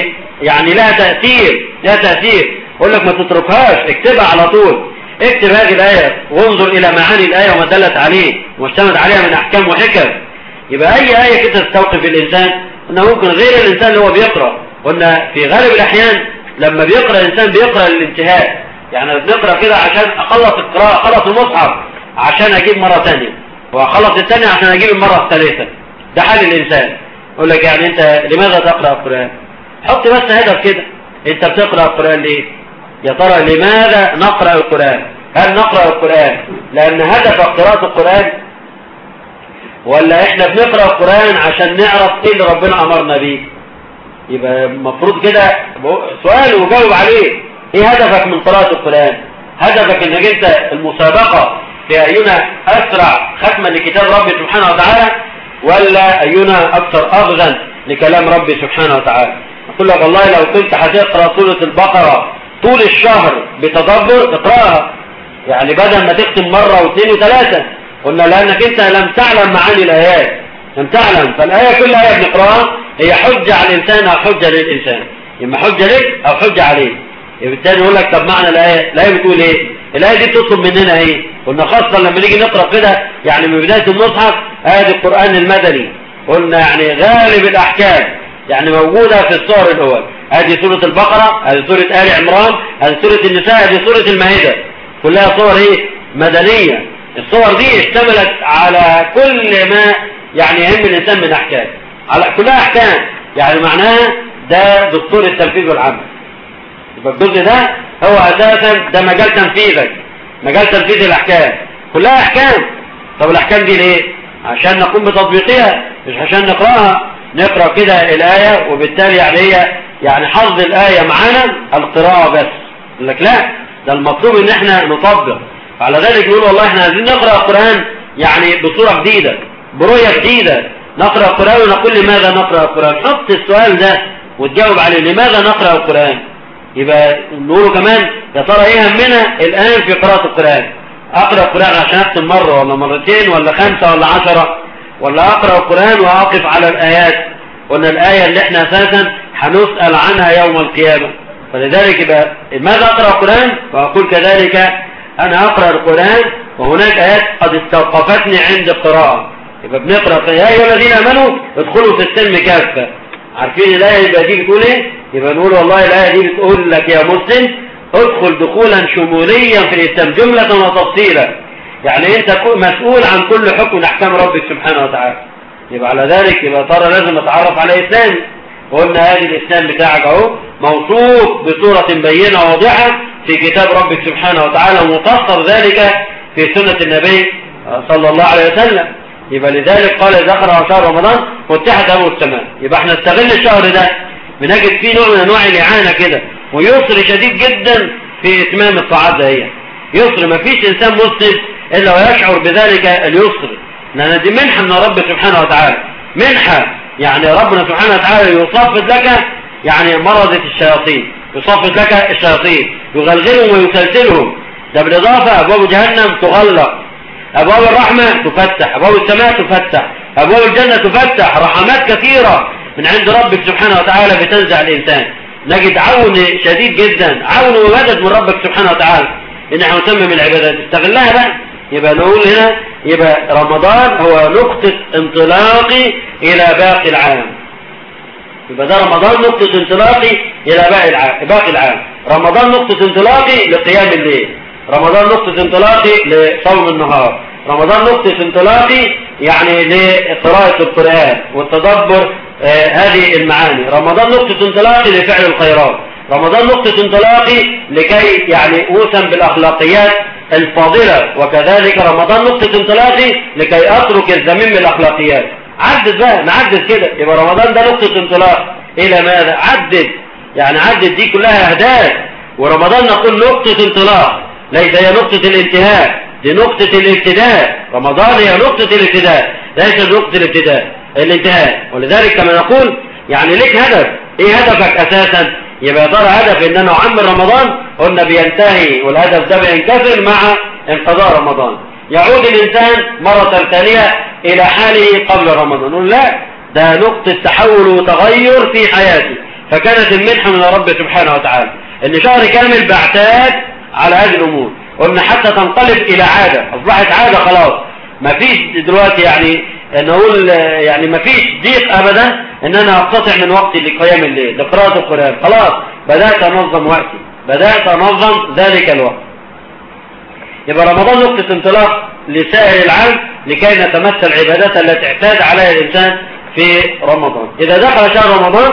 يعني لها تأثير، لها تأثير، اقول لك ما تتركهاش، اكتبها على طول، اكتب هذه الآية وانظر الى معاني الآية وما دلت عليه واشتمل عليها من احكام وحكم. يبقى اي آية كده تستوقف الانسان، انه ممكن غير الانسان اللي هو بيقرأ. قلنا في غالب الاحيان لما بيقرأ الانسان بيقرأ للانتهاء، يعني بنقرأ كده عشان اخلص القراءة، اخلص المصحف عشان اجيب مرة ثانية، واخلص الثانية عشان اجيب المرة الثالثة. ده حال الانسان. يقول لك يعني انت لماذا تقرأ القرآن؟ حط بس هدف كده، انت بتقرأ القرآن ليه؟ يا ترى لماذا نقرأ القرآن؟ هل نقرأ القرآن لأن هدف قراءة القرآن، ولا احنا بنقرأ القرآن عشان نعرف ايه اللي ربنا امرنا بيه؟ يبقى المفروض كده سؤال وجاوب عليه. ايه هدفك من قراءة القرآن؟ هدفك انك انت المسابقة في اينا اسرع ختما لكتاب ربي سبحانه وتعالى، ولا اينا اكثر اخذا لكلام ربي سبحانه وتعالى؟ اقول لك والله لو كنت هتقرأ سورة البقرة طول الشهر بتدبر اقرأها، يعني بدل ما تختم مرة واثنين وثلاثة. قلنا لأنك أنت لم تعلم معاني الآيات، لم تعلم، فالآية كل آية بنقرأها هي حجة على الإنسان أو حجة للإنسان، إما حجة لك أو حجة عليه. بالتالي يقول لك طب معنى الآية بتقول إيه؟ الآية دي بتطلب مننا إيه؟ قلنا خاصة لما نيجي نقرأ كده يعني من بداية المصحف هذا القرآن المدني، قلنا يعني غالب الأحكام يعني موجودة في السور الأول. هذه سورة البقرة، هذه سورة آل عمران، هذه سورة النساء، هذه سورة المائدة، كلها صور مدنية. الصور دي اشتملت على كل ما يعني يهم الإنسان من أحكام، على كلها أحكام، يعني معناها ده دستور التنفيذ والعمل. يبقى الجزء ده هو أساسا ده مجال تنفيذك، مجال تنفيذ الأحكام، كلها أحكام. طب الأحكام دي ليه؟ عشان نقوم بتطبيقها، مش عشان نقرأها، نقرأ كده الآية وبالتالي يعني هي يعني حفظ الآية معانا القراءة بس. يقول لك لا، ده المطلوب ان احنا نطبق. على ذلك نقول والله احنا عايزين نقرأ القرآن يعني بصورة جديدة، برؤية جديدة، نقرأ القرآن ونقول لماذا نقرأ القرآن. حط السؤال ده وتجاوب عليه، لماذا نقرأ القرآن؟ يبقى نقوله كمان يا ترى ايه همنا الآن في قراءة القرآن؟ أقرأ القرآن عشان أختم مرة ولا مرتين ولا 5 ولا 10، ولا أقرأ القرآن وأقف على الآيات؟ قلنا الآية اللي احنا أساسا هنسأل عنها يوم القيامة. فلذلك يبقى ماذا أقرأ القرآن؟ وأقول كذلك أنا أقرأ القرآن وهناك آيات قد استوقفتني عند القراءة. يبقى بنقرأ يا أيها الذين آمنوا ادخلوا في السلم كافة. عارفين الآية يبقى دي بتقول إيه؟ يبقى نقول والله الآية دي بتقول لك يا مسلم ادخل دخولا شموليا في الإسلام جملة وتفصيلا. يعني أنت مسؤول عن كل حكم أحكام ربك سبحانه وتعالى. يبقى على ذلك يبقى ترى لازم نتعرف على إسلام. وقلنا هذه الإسلام بتاعك أهو موصوف بصورة بينة واضحة في كتاب ربك سبحانه وتعالى، ومفسر ذلك في سنة النبي صلى الله عليه وسلم. يبقى لذلك قال إذا دخل شهر رمضان فتحت أبواب السماء. يبقى احنا نستغل الشهر ده، بنجد فيه نوع من أنواع الإعانة كده ويسر شديد جدا في إتمام الطاعات دهية. يسر، ما فيش إنسان مسلم إلا ويشعر بذلك اليسر، لأن دي منحة من رب سبحانه وتعالى، منحة. يعني ربنا سبحانه وتعالى يصفد لك يعني مرضة الشياطين، يصفد لك الشياطين، يغلغلهم ويسلسلهم. ده بالإضافة أبواب جهنم تغلق، أبواب الرحمة تفتح، أبواب السماء تفتح، أبواب الجنة تفتح، رحمات كثيرة من عند ربك سبحانه وتعالى بتنزع الإنسان. نجد عون شديد جدا، عون ومدد من ربك سبحانه وتعالى إن احنا نتمم العبادات، استغلها بقى. يبقى نقول هنا يبقى رمضان هو نقطة انطلاقي إلى باقي العام. يبقى ده رمضان نقطة انطلاقي إلى باقي العام. رمضان نقطة انطلاقي لقيام الليل، رمضان نقطة انطلاقي لصوم النهار، رمضان نقطة انطلاقي يعني لقراءة القرآن والتدبر هذه المعاني، رمضان نقطة انطلاقي لفعل الخيرات، رمضان نقطة انطلاقي لكي يعني أوسم بالأخلاقيات الفاضلة، وكذلك رمضان نقطة انطلاقي لكي أترك الذميم من الأخلاقيات. عدد بقى، نعدد كده. يبقى رمضان ده نقطة انطلاق إلى ماذا؟ عدد، يعني عدد دي كلها أهداف. ورمضان نقول نقطة انطلاق، ليس هي نقطة الانتهاء، دي نقطة الابتداء. رمضان هي نقطة الابتداء، ليس نقطة الانتهاء. ولذلك كما نقول يعني لك هدف. ايه هدفك اساسا؟ يبقى ترى هدف ان انا اعمر رمضان، قلنا بينتهي والهدف ده بينكسر مع انقضاء رمضان، يعود الانسان مرة ثانية الى حاله قبل رمضان. نقول لا، ده نقطة تحول وتغير في حياتي. فكانت المنحة من رب سبحانه وتعالى ان شهر كامل بعتاد على هذه الامور. قلنا حتى تنقلب الى عادة، اصبحت عادة خلاص. ما فيش دلوقتي يعني نقول يعني ما فيش ضيق ابدا ان انا اقتطع من وقتي لقيام الليل لقراءة القرآن. خلاص بدأت انظم وقتي، بدأت انظم ذلك الوقت. يبقى رمضان نقطة انطلاق لسائر العام لكي نتمثل العبادات التي اعتاد عليها الانسان في رمضان. اذا دخل شهر رمضان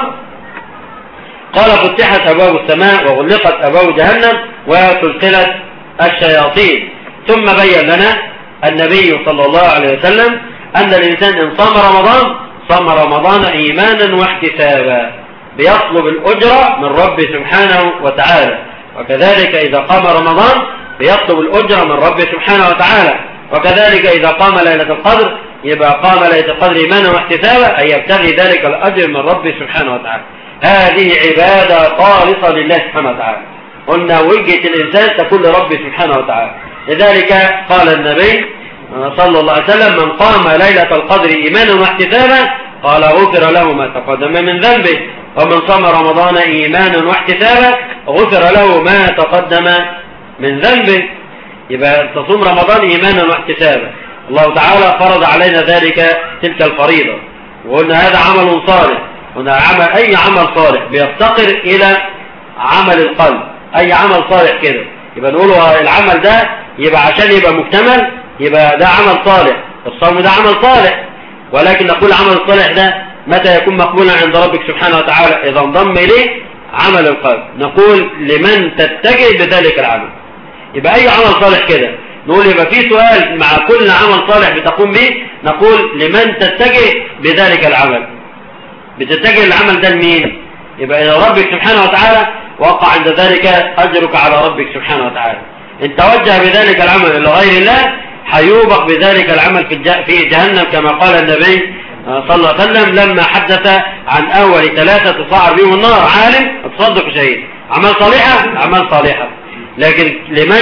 قال فتحت ابواب السماء وغلقت ابواب جهنم وسلسلت الشياطين. ثم بين لنا النبي صلى الله عليه وسلم أن الإنسان إن صام رمضان صام رمضان إيمانا واحتسابا، بيطلب الأجرة من رب سبحانه وتعالى. وكذلك إذا قام رمضان بيطلب الأجرة من رب سبحانه وتعالى. وكذلك إذا قام ليلة القدر يبقى قام ليلة القدر إيمانا واحتسابا، أي يبتغي ذلك الأجر من رب سبحانه وتعالى. هذه عبادة خالصة لله سبحانه وتعالى. قلنا وجهة الإنسان تكون لرب سبحانه وتعالى. لذلك قال النبي صلى الله عليه وسلم من قام ليلة القدر إيمانا واحتسابا قال غفر له ما تقدم من ذنبه، ومن صام رمضان إيمانا واحتسابا غفر له ما تقدم من ذنبه. يبقى تصوم رمضان إيمانا واحتسابا. الله تعالى فرض علينا ذلك تلك الفريضة، وقلنا هذا عمل صالح. قلنا أي عمل صالح بيفتقر إلى عمل القلب، أي عمل صالح كده يبقى نقوله العمل ده يبقى عشان يبقى مكتمل يبقى ده عمل صالح. الصوم ده عمل صالح، ولكن نقول العمل الصالح ده متى يكون مقبولا عند ربك سبحانه وتعالى؟ إذا انضم إليه عمل القلب. نقول لمن تتجه بذلك العمل. يبقى أي عمل صالح كده نقول يبقى في سؤال مع كل عمل صالح بتقوم به، نقول لمن تتجه بذلك العمل؟ بتتجه العمل ده لمين؟ يبقى إلى ربك سبحانه وتعالى، وقع عند ذلك أجرك على ربك سبحانه وتعالى. إن توجه بذلك العمل إلى غير الله حيوبق بذلك العمل في جهنم، كما قال النبي صلى الله عليه وسلم لما حدث عن أول 3 تصعر بهم النار: عالم، تصدق، شهيد. أعمال صالحة، أعمال صالحة. لكن لمن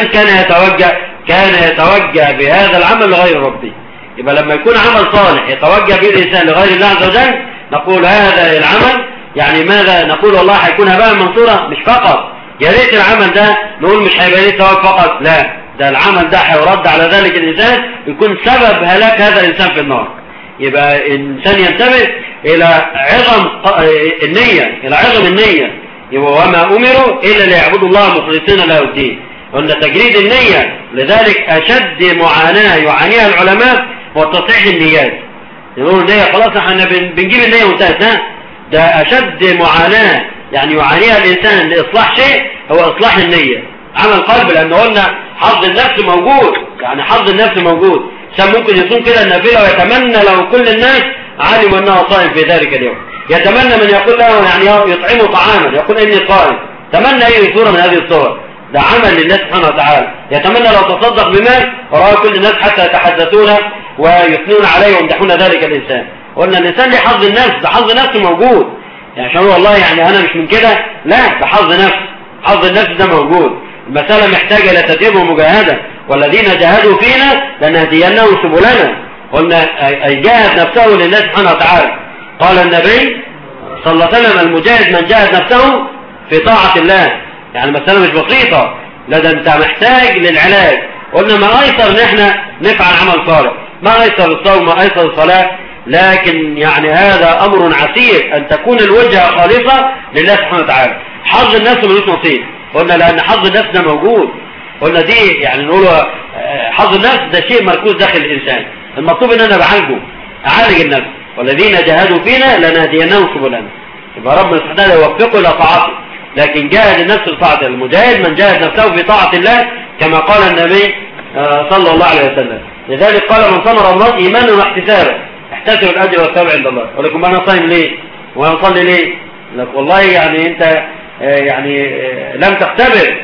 كان يتوجه بهذا العمل لغير ربه. يبقى لما يكون عمل صالح يتوجه به الإنسان لغير الله عز وجل نقول هذا العمل يعني ماذا؟ نقول والله هيكون هباء منصورا. مش فقط يا ريت العمل ده نقول مش هيبقى ليه ثواب فقط، لا، ده العمل ده هيرد على ذلك الإنسان، يكون سبب هلاك هذا الإنسان في النار. يبقى الإنسان ينتبه إلى عظم النية، إلى عظم النية. وما أمروا إلا ليعبدوا الله مخلصين له الدين. قلنا تجريد النية، لذلك أشد معاناة يعانيها العلماء هو تصحيح النيات. يقولوا النية خلاص احنا بنجيب النية وانتهت، لا، ده أشد معاناة يعني يعانيها الإنسان لإصلاح شيء هو إصلاح النية، عمل القلب. لأن قلنا حظ النفس موجود، يعني حظ النفس موجود. إنسان ممكن يصوم كده النافلة ويتمنى لو كل الناس علموا أنه صائم في ذلك اليوم، يتمنى من يقول له يعني يطعمه طعاما يقول إني صائم، تمنى أي صورة من هذه الصور. ده عمل لله سبحانه وتعالى. يتمنى لو تصدق بمال ورأى كل الناس حتى يتحدثون ويثنون عليه ويمدحون ذلك الإنسان. قلنا الإنسان ليه حظ النفس، ده حظ نفس موجود. يعني عشان والله يعني أنا مش من كده، لا، ده حظ نفس، حظ النفس ده موجود. المسألة محتاجة إلى تدريب ومجاهدة، والذين جاهدوا فينا لنهدينهم سبلنا. قلنا أي جاهد نفسه لله سبحانه وتعالى. قال النبي صلى الله عليه وسلم: المجاهد من جاهد نفسه في طاعة الله. يعني المسألة مش بسيطة، لا، ده أنت محتاج للعلاج. قلنا ما أيسر إن احنا نفعل عمل صالح، ما أيسر الصوم، ما أيسر الصلاة، لكن يعني هذا أمر عسير أن تكون الوجهة خالصة لله سبحانه وتعالى. حظ النفس ملوش نصيب. قلنا لأن حظ النفس ده موجود. قلنا دي يعني نقول حظ النفس ده شيء مركوز داخل الإنسان، المطلوب إن أنا أعالج النفس. والذين جاهدوا فينا لنهدينهم سبلنا. يبقى ربنا سبحانه وتعالى يوفقه إلى طاعته، لكن جاهد النفس لطاعته. المجاهد من جاهد نفسه في طاعة الله، كما قال النبي صلى الله عليه وسلم. لذلك قال: من صام رمضان إيمانا واحتسابا احتسب الأجر والثواب عند الله. أقول لكم أنا صايم ليه؟ وأنا أصلي ليه؟ لك والله يعني أنت يعني لم تختبر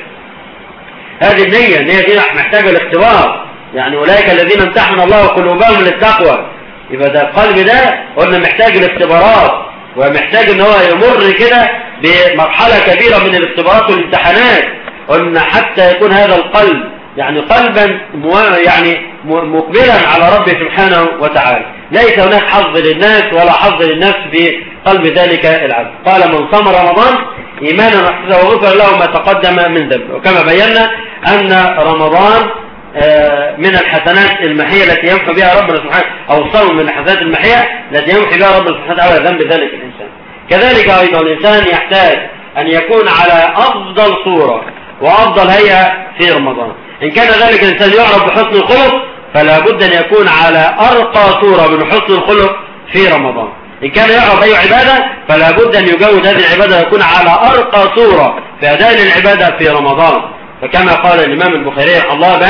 هذه النية. النية دي محتاجة الاختبار. يعني أولئك الذين امتحن الله قلوبهم للتقوى. يبقى ده القلب ده قلنا محتاج الاختبارات، ومحتاج ان هو يمر كده بمرحلة كبيرة من الاختبارات والامتحانات. قلنا حتى يكون هذا القلب يعني قلبا يعني مقبلا على ربه سبحانه وتعالى. ليس هناك حظ للناس ولا حظ للنفس في قلب ذلك العبد. قال: من صام رمضان إيمانا واحتسابا وغفر له ما تقدم من ذنبه. وكما بينا أن رمضان من الحسنات المحية التي يمحو بها ربنا سبحانه، أو الصوم من الحسنات المحية التي يمحو بها ربنا سبحانه وتعالى ذنب ذلك الإنسان. كذلك أيضا الإنسان يحتاج أن يكون على أفضل صورة وأفضل هيئة في رمضان. إن كان ذلك الإنسان يعرف بحسن الخلق فلا بد أن يكون على أرقى صورة من حسن الخلق في رمضان. إن كان يعرف أي عبادة فلا بد أن يجود هذه العبادة ويكون على أرقى صورة في أداء العبادة في رمضان. فكما قال الإمام البخاري رحمه الله: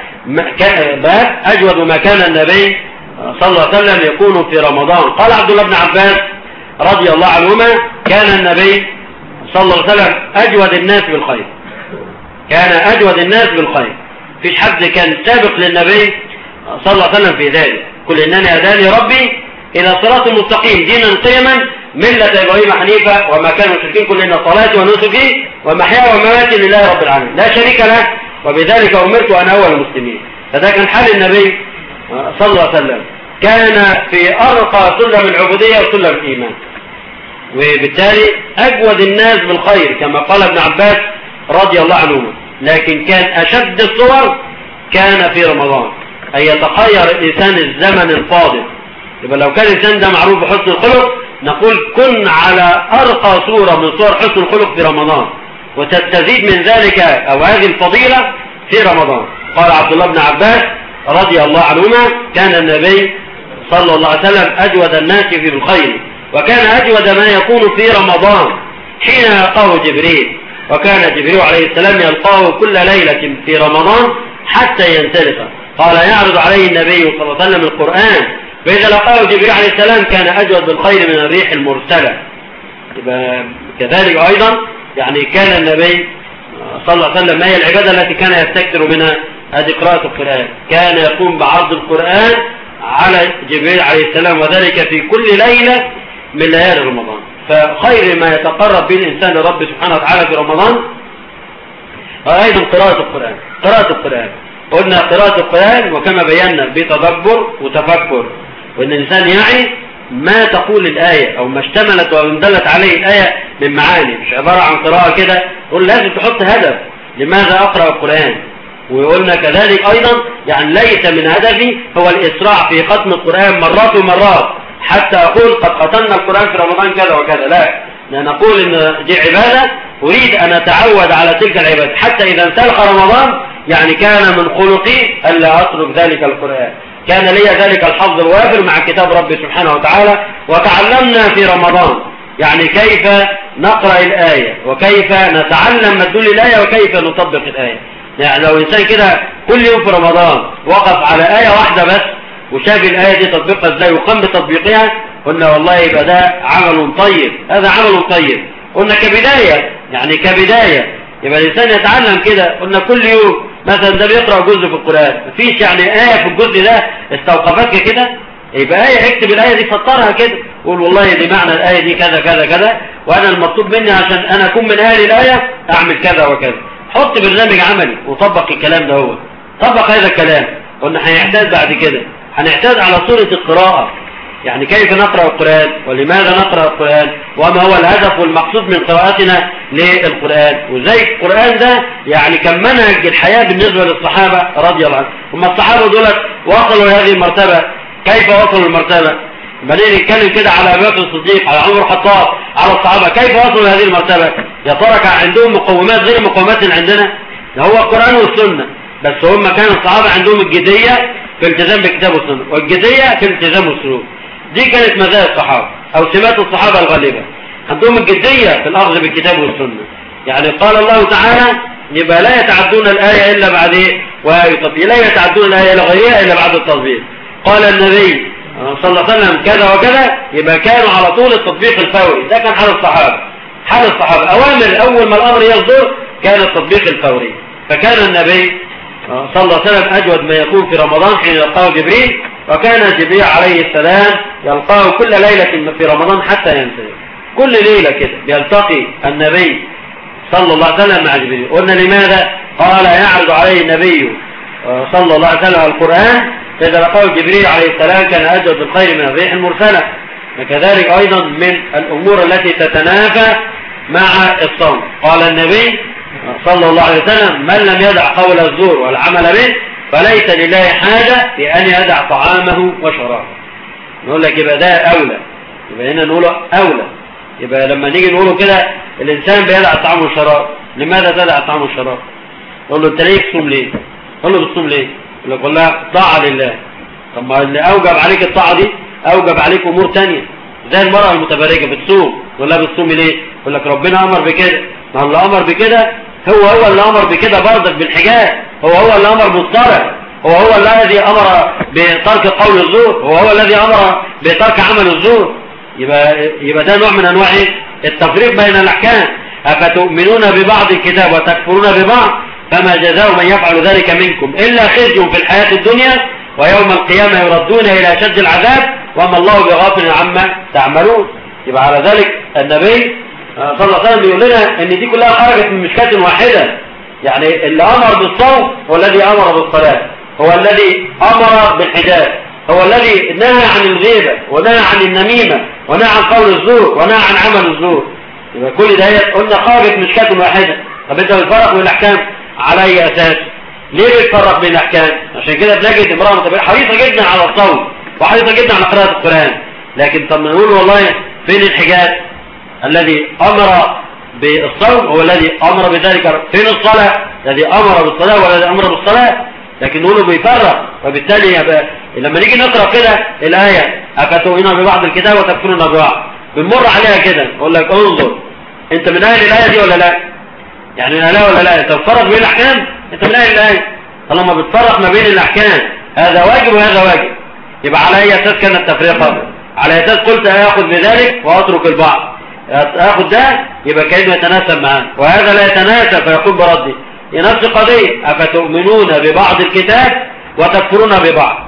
بات أجود ما كان النبي صلى الله عليه وسلم يكون في رمضان. قال عبد الله بن عباس رضي الله عنهما: كان النبي صلى الله عليه وسلم أجود الناس بالخير. كان أجود الناس بالخير. فيش حد كان سابق للنبي صلى الله عليه وسلم في ذلك. قل إنني هداني ربي إلى صراط مستقيم دينا قيما ملة إبراهيم حنيفة وما كان مشركين. قل إن صلاتي ونسكي ومحياي ومماتي لله رب العالمين لا شريك له وبذلك أمرت أن أول المسلمين. فده كان حال النبي صلى الله عليه وسلم. كان في أرقى سلم العبودية وسلم الإيمان، وبالتالي أجود الناس بالخير كما قال ابن عباس رضي الله عنهما. لكن كان أشد الصور كان في رمضان، أن يتخير الإنسان الزمن الفاضل. يبقى لو كان الإنسان ده معروف بحسن الخلق نقول كن على أرقى صورة من صور حسن الخلق في رمضان، وتستزيد من ذلك أو هذه الفضيلة في رمضان. قال عبد الله بن عباس رضي الله عنهما كان النبي صلى الله عليه وسلم أجود الناس في الخير، وكان أجود ما يكون في رمضان حين يلقاه جبريل، وكان جبريل عليه السلام يلقاه كل ليلة في رمضان حتى ينسلخ. قال يعرض عليه النبي صلى الله عليه وسلم القرآن، فإذا لقاه جبريل عليه السلام كان أجود بالخير من الريح المرسلة. كذلك أيضا يعني كان النبي صلى الله عليه وسلم ما هي العبادة التي كان يستكثر منها؟ هذه قراءة القرآن، كان يقوم بعرض القرآن على جبريل عليه السلام، وذلك في كل ليلة من ليالي رمضان. فخير ما يتقرب به الإنسان لرب سبحانه وتعالى في رمضان أيضا قراءة القرآن. قراءة القرآن قلنا قراءة القرآن وكما بينا بتدبر وتفكر، وأن الإنسان يعني ما تقول الآية أو ما اشتملت واندلت عليه الآية من معاني، مش عبارة عن قراءة كده. قل لازم تحط هدف لماذا أقرأ القرآن. وقلنا كذلك أيضا يعني ليس من هدفي هو الإسراع في ختم القرآن مرات ومرات حتى أقول قد ختمنا القرآن في رمضان كذا وكذا، لا، نقول إن دي عبادة أريد أن أتعود على تلك العبادة حتى إذا انسلخ رمضان يعني كان من خلقي ألا أترك ذلك القرآن، كان لي ذلك الحظ الوافر مع كتاب ربي سبحانه وتعالى. وتعلمنا في رمضان يعني كيف نقرأ الآية وكيف نتعلم مدلول الآية وكيف نطبق الآية. يعني لو إنسان كده كل يوم في رمضان وقف على آية واحدة بس وشاف الآية دي تطبيقها ازاي وقام بتطبيقها، قلنا والله يبقى ده عمل طيب، هذا عمل طيب. قلنا كبداية يعني كبداية يبقى الإنسان يتعلم كده. قلنا كل يوم مثلا ده بيقرأ جزء في القرآن، مفيش يعني آية في الجزء ده استوقفتك كده، يبقى آية اكتب الآية دي فطرها كده، قول والله دي معنى الآية دي كذا كذا كذا، وأنا المطلوب مني عشان أنا أكون من أهل الآية أعمل كذا وكذا. حط برنامج عملي وطبق الكلام ده، هو طبق هذا الكلام. قلنا هنحتاج بعد كده هنحتاج على صورة القراءة، يعني كيف نقرأ القرآن ولماذا نقرأ القرآن وما هو الهدف والمقصود من قراءتنا للقرآن، وزي القرآن ده يعني كان منهج الحياة بالنسبة للصحابة رضي الله عنهم. هم الصحابة دولت وصلوا لهذه المرتبة، كيف وصلوا المرتبة؟ بدأنا نتكلم كده على أبي بكر الصديق، على عمر الخطاب، على الصحابة، كيف وصلوا لهذه المرتبة؟ يا ترى كان عندهم مقومات غير المقومات اللي عندنا؟ هو القرآن والسنة، بس هم كانوا الصحابة عندهم الجدية في التزام بالكتاب والسنة، والجدية في الالتزام والسلوك. دي كانت مزايا الصحابة أو سمات الصحابة الغالبة، عندهم الجدية في الأخذ بالكتاب والسنة. يعني قال الله تعالى يبقى لا يتعدون الآية إلا بعد لا يتعدون الآية إلا غيرها إلا بعد التطبيق. قال النبي صلى الله عليه وسلم كذا وكذا، يبقى كانوا على طول التطبيق الفوري. ده كان حال الصحابة. حال الصحابة أوامر أول ما الأمر يصدر كان التطبيق الفوري. فكان النبي صلى الله عليه وسلم أجود ما يكون في رمضان حين يلقاه جبريل، وكان جبريل عليه السلام يلقاه كل ليلة في رمضان حتى ينتهي. كل ليلة كده يلتقي النبي صلى الله عليه وسلم مع جبريل. قلنا لماذا؟ قال يعرض عليه النبي صلى الله عليه وسلم القرآن، فإذا لقاه جبريل عليه السلام كان أجود بالخير من الريح المرسلة. وكذلك أيضا من الأمور التي تتنافى مع الصوم. قال النبي صلى الله عليه وسلم من لم يدع قول الزور والعمل به فليس لله حاجة لأن يدع طعامه وشرابه. نقول لك يبقى ده أولى، يبقى هنا نقوله أولى. يبقى لما نيجي نقوله كده الإنسان بيدع الطعام والشراب، لماذا تدع الطعام والشراب؟ نقول له أنت ليه بتصوم ليه؟ نقول له بتصوم ليه؟ يقول لك والله طاعة لله. طب ما اللي أوجب عليك الطاعة دي أوجب عليك أمور تانية، زي المرأة المتبرجة بتصوم، تقول لها بتصومي ليه؟ يقول لك ربنا أمر بكده. ما اللي أمر بكده هو اللي أمر بكده برضك بالحجاب، هو اللي أمر بالصلاة، هو الذي أمر بترك قول الزور، هو الذي أمر بترك عمل الزور. يبقى ده نوع من أنواع التفريق بين الأحكام. أفتؤمنون ببعض الكتاب وتكفرون ببعض فما جزاء من يفعل ذلك منكم إلا خزي في الحياة الدنيا ويوم القيامة يردون إلى أشد العذاب وما الله بغافل عما تعملون. يبقى على ذلك النبي صلى الله عليه وسلم بيقول لنا ان دي كلها خرجت من مشكاة واحدة. يعني اللي امر بالصوم هو الذي امر بالصلاة، هو الذي امر بالحجاب، هو الذي نهى عن الغيبة ونهى عن النميمة ونهى عن قول الزور ونهى عن عمل الزور. يبقى كل ده قلنا خرجت من مشكاة واحدة. طب انت بالفرق والاحكام على اي اساس؟ ليه بيتفرق بين الاحكام؟ عشان كده بنجد امرأة متبرعة حريصة جدا على الصوم وحريصة جدا على قراءة القرآن، لكن طب نقول والله فين الحجاب؟ الذي امر بالصوم هو الذي امر بذلك. فين الصلاة؟ الذي امر بالصلاة والذي امر بالصلاة، لكن نقوله بيفرق. وبالتالي لما نيجي نقرأ كده الآية أفتؤمنون ببعض الكتاب وتكفرون ببعض، بنمر عليها كده اقول لك انظر انت من اهل الآية دي ولا لا؟ يعني من اهلها ولا لا؟ انت بتفرق بين الاحكام، انت من اهل الآية. طالما بتفرق ما بين الاحكام هذا واجب وهذا واجب، يبقى على اي اساس كانت التفرقة؟ على اساس قلت اخذ بذلك واترك البعض، اخذ ده يبقى كأنه يتناسب معاه، وهذا لا يتناسب فيقول بردي. هي نفس القضية، أفتؤمنون ببعض الكتاب وتكفرون ببعض،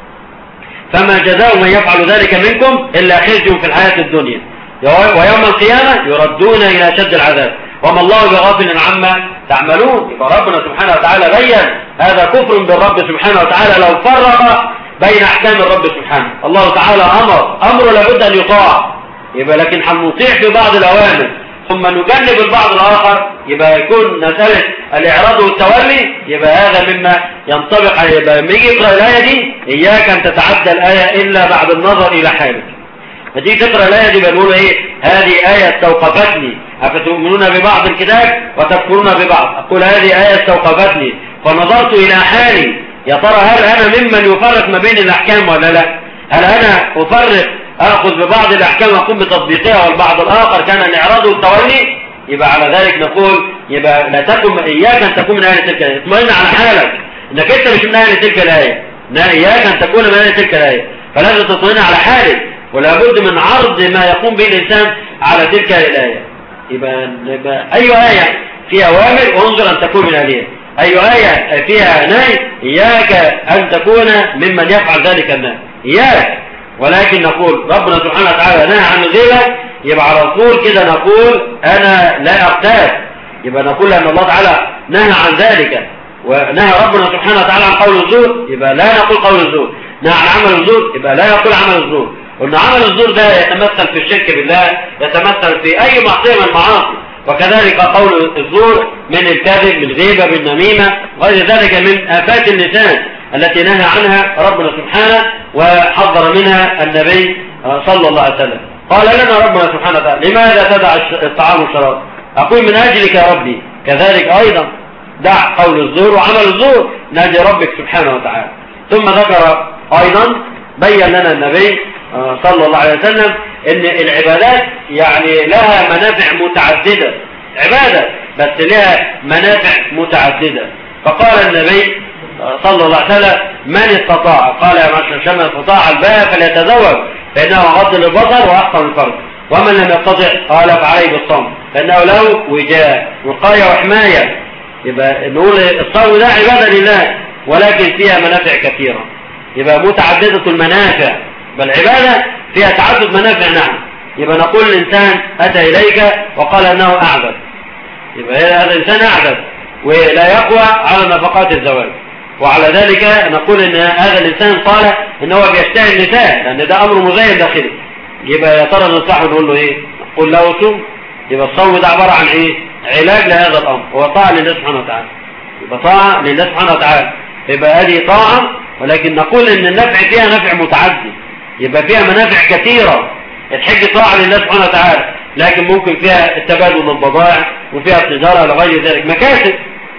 فما جزاء من يفعل ذلك منكم إلا خزي في الحياة الدنيا ويوم القيامة يردون إلى شد العذاب وما الله بغافل عما تعملون. يبقى ربنا سبحانه وتعالى بين هذا كفر بالرب سبحانه وتعالى لو فرق بين أحكام الرب سبحانه. الله تعالى أمر لابد أن يطاع، يبقى لكن هنطيع في بعض الأوامر ثم نجنب البعض الآخر، يبقى يكون مسألة الإعراض والتولي، يبقى هذا مما ينطبق عليه. يبقى لما يجي يقرأ الآية دي إياك أن تتعدى الآية إلا بعد النظر إلى حالك. فتيجي تقرأ الآية دي بنقول إيه؟ هذه آية استوقفتني، أفتؤمنون ببعض الكتاب وتكفرون ببعض. أقول هذه آية استوقفتني فنظرت إلى حالي، يا ترى هل أنا ممن يفرق ما بين الأحكام ولا لا؟ هل أنا أفرق أخذ ببعض الأحكام وأقوم بتطبيقها والبعض الآخر كان الإعراض والتولي؟ يبقى على ذلك نقول يبقى لا تكن إياك أن تكون من أهل تلك الآية. اطمئن على حالك إنك أنت مش من أهل تلك الآية، إياك أن تكون من أهل تلك الآية، فلازم تطمئن على حالك، ولا بد من عرض ما يقوم به الإنسان على تلك الآية. يبقى أي آية فيها أوامر انظر أن تكون من أهلها، أي آية فيها نهي إياك أن تكون ممن يفعل ذلك النهي، إياك. ولكن نقول ربنا سبحانه وتعالى نهى عن الغيبة، يبقى على طول كده نقول أنا لا أغتاب، يبقى نقول أن الله تعالى نهى عن ذلك. ونهى ربنا سبحانه وتعالى عن قول الزور، يبقى لا نقول قول الزور. نهى عن عمل الزور، يبقى لا نقول عمل الزور. وأن عمل الزور ده يتمثل في الشرك بالله، يتمثل في أي معصية من المعاصي، وكذلك قول الزور من الكذب، من غيبة، من نميمة، غير ذلك من آفات اللسان التي نهى عنها ربنا سبحانه وحذر منها النبي صلى الله عليه وسلم. قال لنا ربنا سبحانه وتعالى لماذا تدع الطعام والشراب؟ أقول من أجلك يا ربي، كذلك أيضا دع قول الزور وعمل الزور نادي ربك سبحانه وتعالى. ثم ذكر أيضا بين لنا النبي صلى الله عليه وسلم ان العبادات يعني لها منافع متعددة، عبادة بس لها منافع متعددة. فقال النبي صلى الله عليه وسلم من استطاع، قال يا معشر الشباب من استطاع الباء فليتزوج فإنه غض للبصر وأحسن الفرج، ومن لم يستطع قال فعليه بالصوم فإنه له وجاء وقاية وحماية. يبقى نقول الصوم ده عبادة لله ولكن فيها منافع كثيرة، يبقى متعددة المنافع، بل عبادة فيها تعدد منافع. نعم، يبقى نقول الإنسان أتى إليك وقال أنه أعبد، يبقى هذا الإنسان أعبد ولا يقوى على نفقات الزواج، وعلى ذلك نقول ان هذا الانسان قال ان هو بيشتهي النساء لان ده امر مزين داخلي. يبقى يا ترى ننصحه نقول له ايه؟ نقول له صوم. يبقى الصوم ده عباره عن ايه؟ علاج لهذا الامر، هو طاعه لله سبحانه وتعالى، يبقى طاعه لله سبحانه وتعالى، يبقى هذه طاعه، ولكن نقول ان النفع فيها نفع متعدي، يبقى فيها منافع كثيره. الحج طاعه لله سبحانه وتعالى لكن ممكن فيها التبادل البضائع وفيها التجاره لغير ذلك، مكاسب،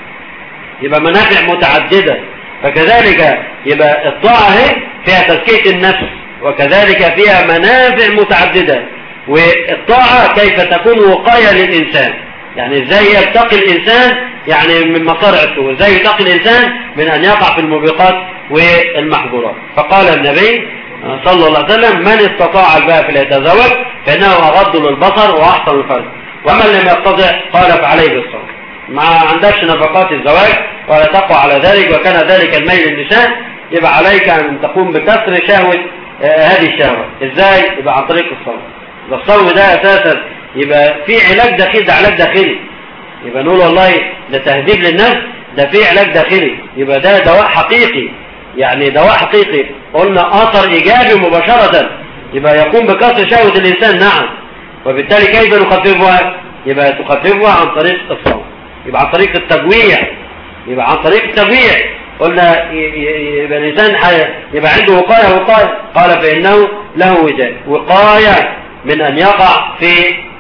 يبقى منافع متعددة. فكذلك يبقى الطاعة هي فيها تزكية النفس وكذلك فيها منافع متعددة. والطاعة كيف تكون وقاية للإنسان، يعني ازاي يتقي الإنسان يعني من مصارع السوء، ازاي يتقي الإنسان من أن يقع في الموبقات والمحظورات. فقال النبي صلى الله عليه وسلم من استطاع الباء فليتزوج فإنه أغض للبصر وأحسن الفرج، ومن لم يستطع قال فعليه بالصوم. ما عندكش نفقات الزواج ولا تقوى على ذلك وكان ذلك الميل للنساء، يبقى عليك أن تقوم بكسر شهوة هذه الشهوة. إزاي؟ يبقى عن طريق الصوم. الصوم ده أساسا يبقى في علاج داخلي، ده علاج داخلي، يبقى نقول والله ده تهذيب للنفس، ده في علاج داخلي، يبقى ده دواء حقيقي، يعني دواء حقيقي قلنا أثر إيجابي مباشرة، يبقى يقوم بكسر شهوة الإنسان. نعم، وبالتالي كيف نخففها؟ يبقى تخففها عن طريق الصوم، يبقى عن طريق التجويع، يبقى عن طريق التبويع. قلنا يبقى الإنسان يبقى عنده وقاية. قال فإنه له وقاية من أن يقع في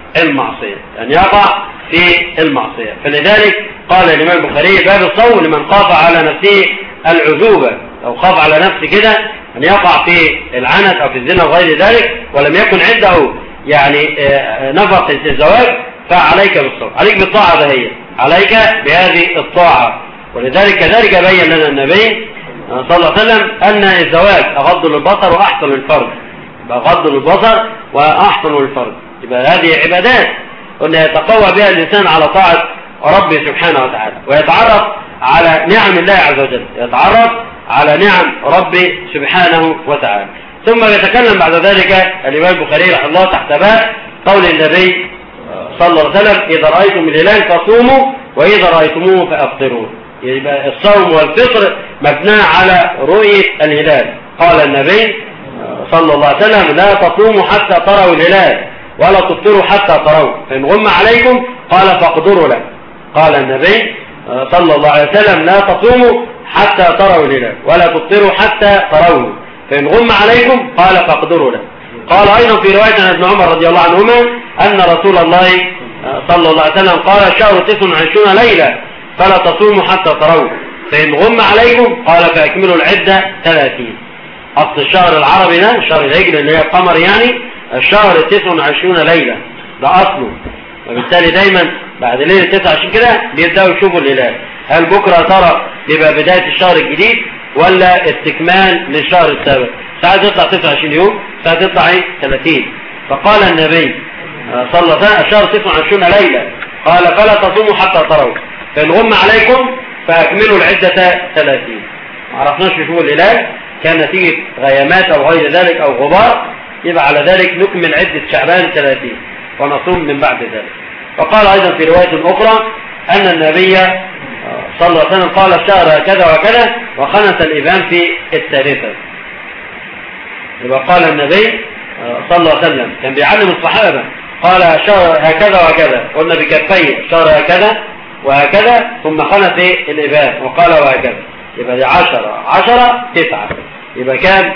المعصية. فلذلك قال الإمام البخاري باب الصوم لمن خاف على نفسه العذوبة، أو خاف على نفسه كده أن يقع في العنت أو في الزنا وغير ذلك ولم يكن عنده يعني نفقة الزواج، فعليك بالصوم، عليك بالطاعة دهية، عليك بهذه الطاعة. ولذلك كذلك بين لنا النبي صلى الله عليه وسلم أن الزواج أغض للبصر وأحسن للفرج، أغض للبصر وأحسن للفرج. يبقى هذه عبادات قلنا يتقوى بها الإنسان على طاعة ربه سبحانه وتعالى، ويتعرف على نعم الله عز وجل، يتعرف على نعم ربه سبحانه وتعالى. ثم يتكلم بعد ذلك الإمام البخاري رحمه الله تحت باب قول النبي صلى الله عليه وسلم إذا رأيتم الهلال فصوموا وإذا رأيتموه فأفطروا. يبقى الصوم والفطر مبنى على رؤية الهلال. قال النبي صلى الله عليه وسلم لا تصوموا حتى تروا الهلال ولا تفطروا حتى تروا، فإن غم عليكم قال فاقدروا له. قال النبي صلى الله عليه وسلم لا تصوموا حتى تروا الهلال ولا تفطروا حتى تروه، فإن غم عليكم قال فاقدروا له. قال أيضا في رواية عن ابن عمر رضي الله عنهما أن رسول الله صلى الله عليه وسلم قال الشهر 29 ليلة فلا تصوموا حتى تروه، فإن غم عليكم قال فأكملوا العدة 30. أصل الشهر العربي ده الشهر الهجري اللي هي القمر يعني الشهر 29 ليلة ده أصله، وبالتالي دايما بعد ليلة 29 كده بيبدأوا يشوفوا الهلال. هل بكرة ترى يبقى بداية الشهر الجديد ولا استكمال للشهر السابق؟ ساعة تطلع 29 يوم، ساعة تطلع 30. فقال النبي صلى الله عليه وسلم الشهر 29 ليلة قال فلا تصوموا حتى تروا، فإن غم عليكم فأكملوا العدة 30. ما عرفناش نشوفوا الهلال، كان نتيجة غيامات أو غير ذلك أو غبار، يبقى على ذلك نكمل عدة شعبان 30 ونصوم من بعد ذلك. وقال أيضا في رواية أخرى أن النبي صلى الله عليه وسلم قال الشهر كذا وكذا وخنس الإبهام في الثالثة. يبقى قال النبي صلى الله عليه وسلم كان بيعلم الصحابة قال الشهر هكذا وكذا، قلنا بكفيه الشهر هكذا وهكذا ثم خنس الإبهام وقال وهكذا، يبقى دي 10 9، يبقى كان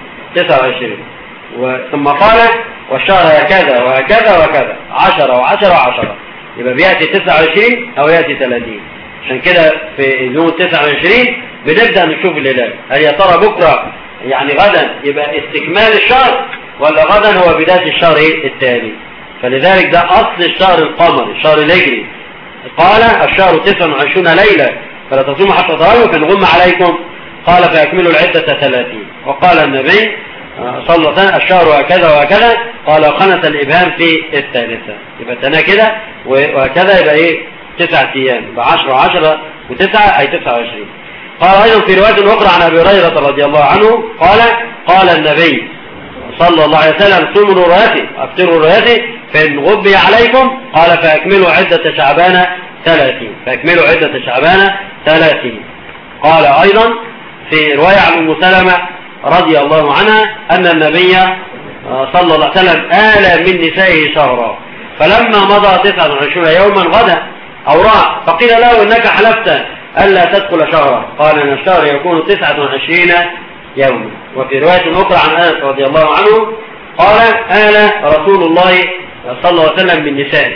29. ثم قال والشهر هكذا وهكذا وكذا 10 و10 و10، يبقى بيأتي 29 أو يأتي 30. عشان كده في يوم 29 بنبدأ نشوف الهلال، هل يا ترى بكرة يعني غدا يبقى استكمال الشهر ولا غدا هو بداية الشهر التالي. فلذلك ده أصل الشهر القمري الشهر الهجري. قال الشهر 29 ليلة فلا تصوموا حتى تروا، فإن غم عليكم قال فأكملوا العدة 30. وقال النبي صلى الله عليه وسلم الشهر هكذا وهكذا قال خنس الإبهام في الثالثة. يبقى تنا كده وهكذا يبقى ايه 9 أيام، يبقى 10 و10 و9 أي 29. قال أيضا في رواية أخرى عن أبي هريرة رضي الله عنه قال النبي صلى الله عليه وسلم صوموا رؤيتي أفطروا رؤيتي، فإن غبي عليكم قال فأكملوا عدة شعبان 30، فأكملوا عدة شعبان 30. قال أيضا في رواية عن أم سلمة رضي الله عنها أن النبي صلى الله عليه وسلم آل من نسائه شهرا، فلما مضى 29 يوما غدا أو راح فقيل له إنك حلفت ألا تدخل شهرا، قال أن الشهر يكون 29 يوما. وفي رواية أخرى عن أنس رضي الله عنه قال آل رسول الله صلى الله عليه وسلم من نسائه،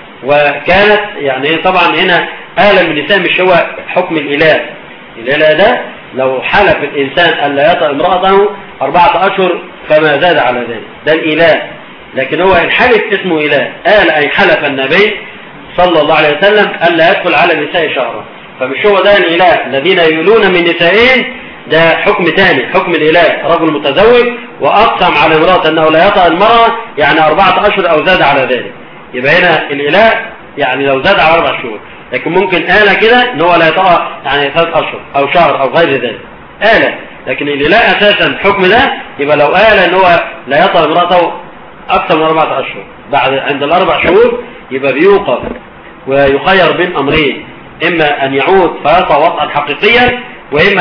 وكانت يعني طبعا هنا آل من نسائه مش هو حكم الإله ده لو حلف الإنسان ألا يطأ امرأته 4 أشهر فما زاد على ذلك ده الإله، لكن هو الحلف اسمه إله. آل أي حلف النبي صلى الله عليه وسلم ألا يدخل على النساء شهرا، فمش هو ده الإله. الذين يولون من نسائهم ده حكم ثاني، حكم الإله رجل متزوج وأقسم على امرأة أنه لا يطأ المرأة يعني 4 أشهر أو زاد على ذلك، يبقى هنا الإله يعني لو زاد على 4 شهور. لكن ممكن آلة كده ان هو لا يطأ يعني 3 أشهر أو شهر أو غير ذلك آلة، لكن الإله أساسا الحكم ده يبقى لو آلة ان هو لا يطأ امرأته أكثر من 4 أشهر بعد عند 4 شهور يبقى بيوقف ويخير بين أمرين، إما أن يعود فيطأ وطئا حقيقيا وإما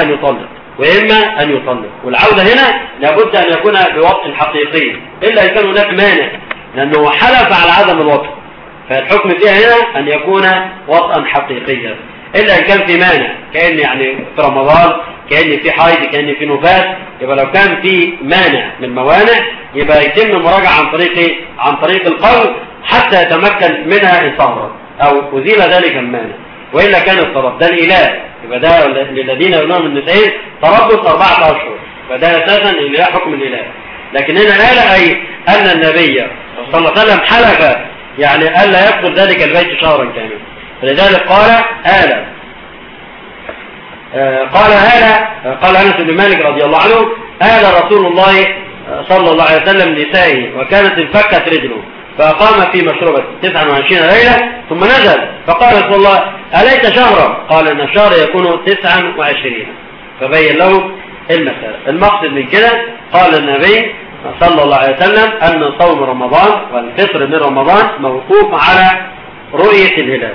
أن يطلق. والعودة هنا لابد أن يكون بوطء حقيقي إلا إن كان هناك مانع، لأنه حلف على عدم الوطء، فالحكم فيها هنا أن يكون وطئا حقيقيا. إلا إن كان في مانع، كأن يعني في رمضان، كأن في حيض، كأن في نفاس. يبقى لو كان في مانع من الموانع يبقى يتم المراجعة عن طريق القول حتى يتمكن منها إن صهرت أو أزيل ذلك المانع، وإلا كان الطرف ده الإله. يبقى ده للذين يقولون من النسائين تربص 4 أشهر، فده أساسا الإله حكم الإله. لكن هنا قال أي أن النبي صلى الله عليه وسلم حلف يعني ألا يدخل ذلك البيت شهرا كاملا، فلذلك قال أنس بن مالك رضي الله عنه: آل رسول الله صلى الله عليه وسلم نسائه وكانت انفكت رجله فأقام في مشروبة 29 ليلة ثم نزل فقال رسول الله: أليس شهرا؟ قال إن الشهر يكون 29. فبين له المسألة. المقصد من كده قال النبي صلى الله عليه وسلم أن صوم رمضان والفطر من رمضان موقوف على رؤية الهلال،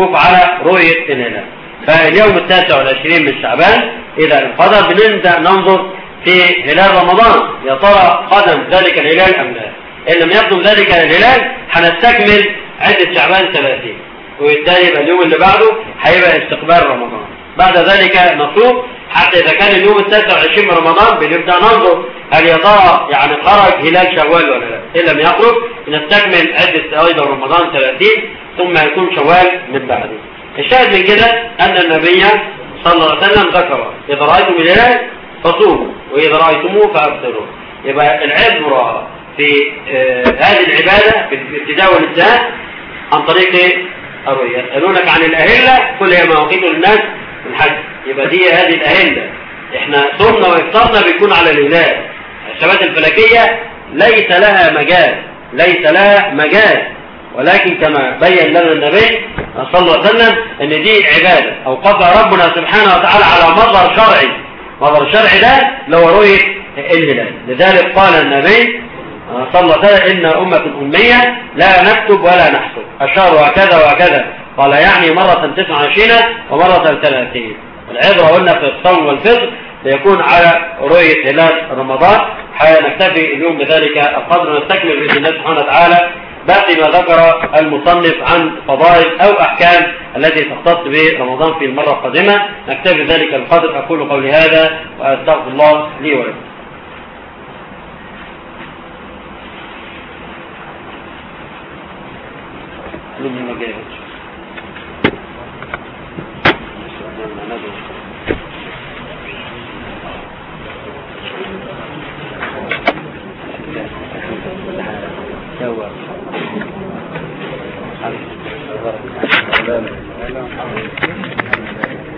فاليوم 29 من شعبان إذا انقضى بنبدأ ننظر في هلال رمضان، يا ترى قدم ذلك الهلال أم لا. إن لم يقدم ذلك الهلال هنستكمل عدة شعبان 30، وبالتالي يبقى اليوم اللي بعده هيبقى استقبال رمضان. بعد ذلك نصوم حتى إذا كان اليوم 29 من رمضان بنبدأ ننظر هل يا ترى يعني خرج هلال شوال ولا لا. إن لم يخرج نستكمل عدة أيضا رمضان 30 ثم يكون شوال من بعده. الشاهد من كده أن النبي صلى الله عليه وسلم ذكر: إذا رأيتم الهلال فصوموا وإذا رأيتموه فأفطروا. يبقى العبرة في هذه العبادة في الابتداء والانتهاء عن طريق الرؤية. يسألونك عن الأهلة قل هي مواقيت للناس الحج. يبقى دي هذه الأهلة، احنا صومنا وافطرنا بيكون على الهلال. الحسابات الفلكية ليس لها مجال، ولكن كما بين لنا النبي صلى الله عليه وسلم ان دي عبادة اوقفها ربنا سبحانه وتعالى على مظهر شرعي ده لو رؤية الهلال. لذلك قال النبي صلى الله عليه وسلم: إن أمة أمية لا نكتب ولا نحسب، الشهر هكذا وهكذا. قال يعني مرة 29 ومرة 30. العبرة قلنا في الصوم والفطر ليكون على رؤية هلال رمضان. نكتفي اليوم بذلك القدر ونستكمل بإذن الله سبحانه وتعالى باقي ما ذكر المصنف عن فضائل أو أحكام التي تختص برمضان في المرة القادمة. نكتفي ذلك القدر. أقول قولي هذا وأستغفر الله لي ولكم. Thank you.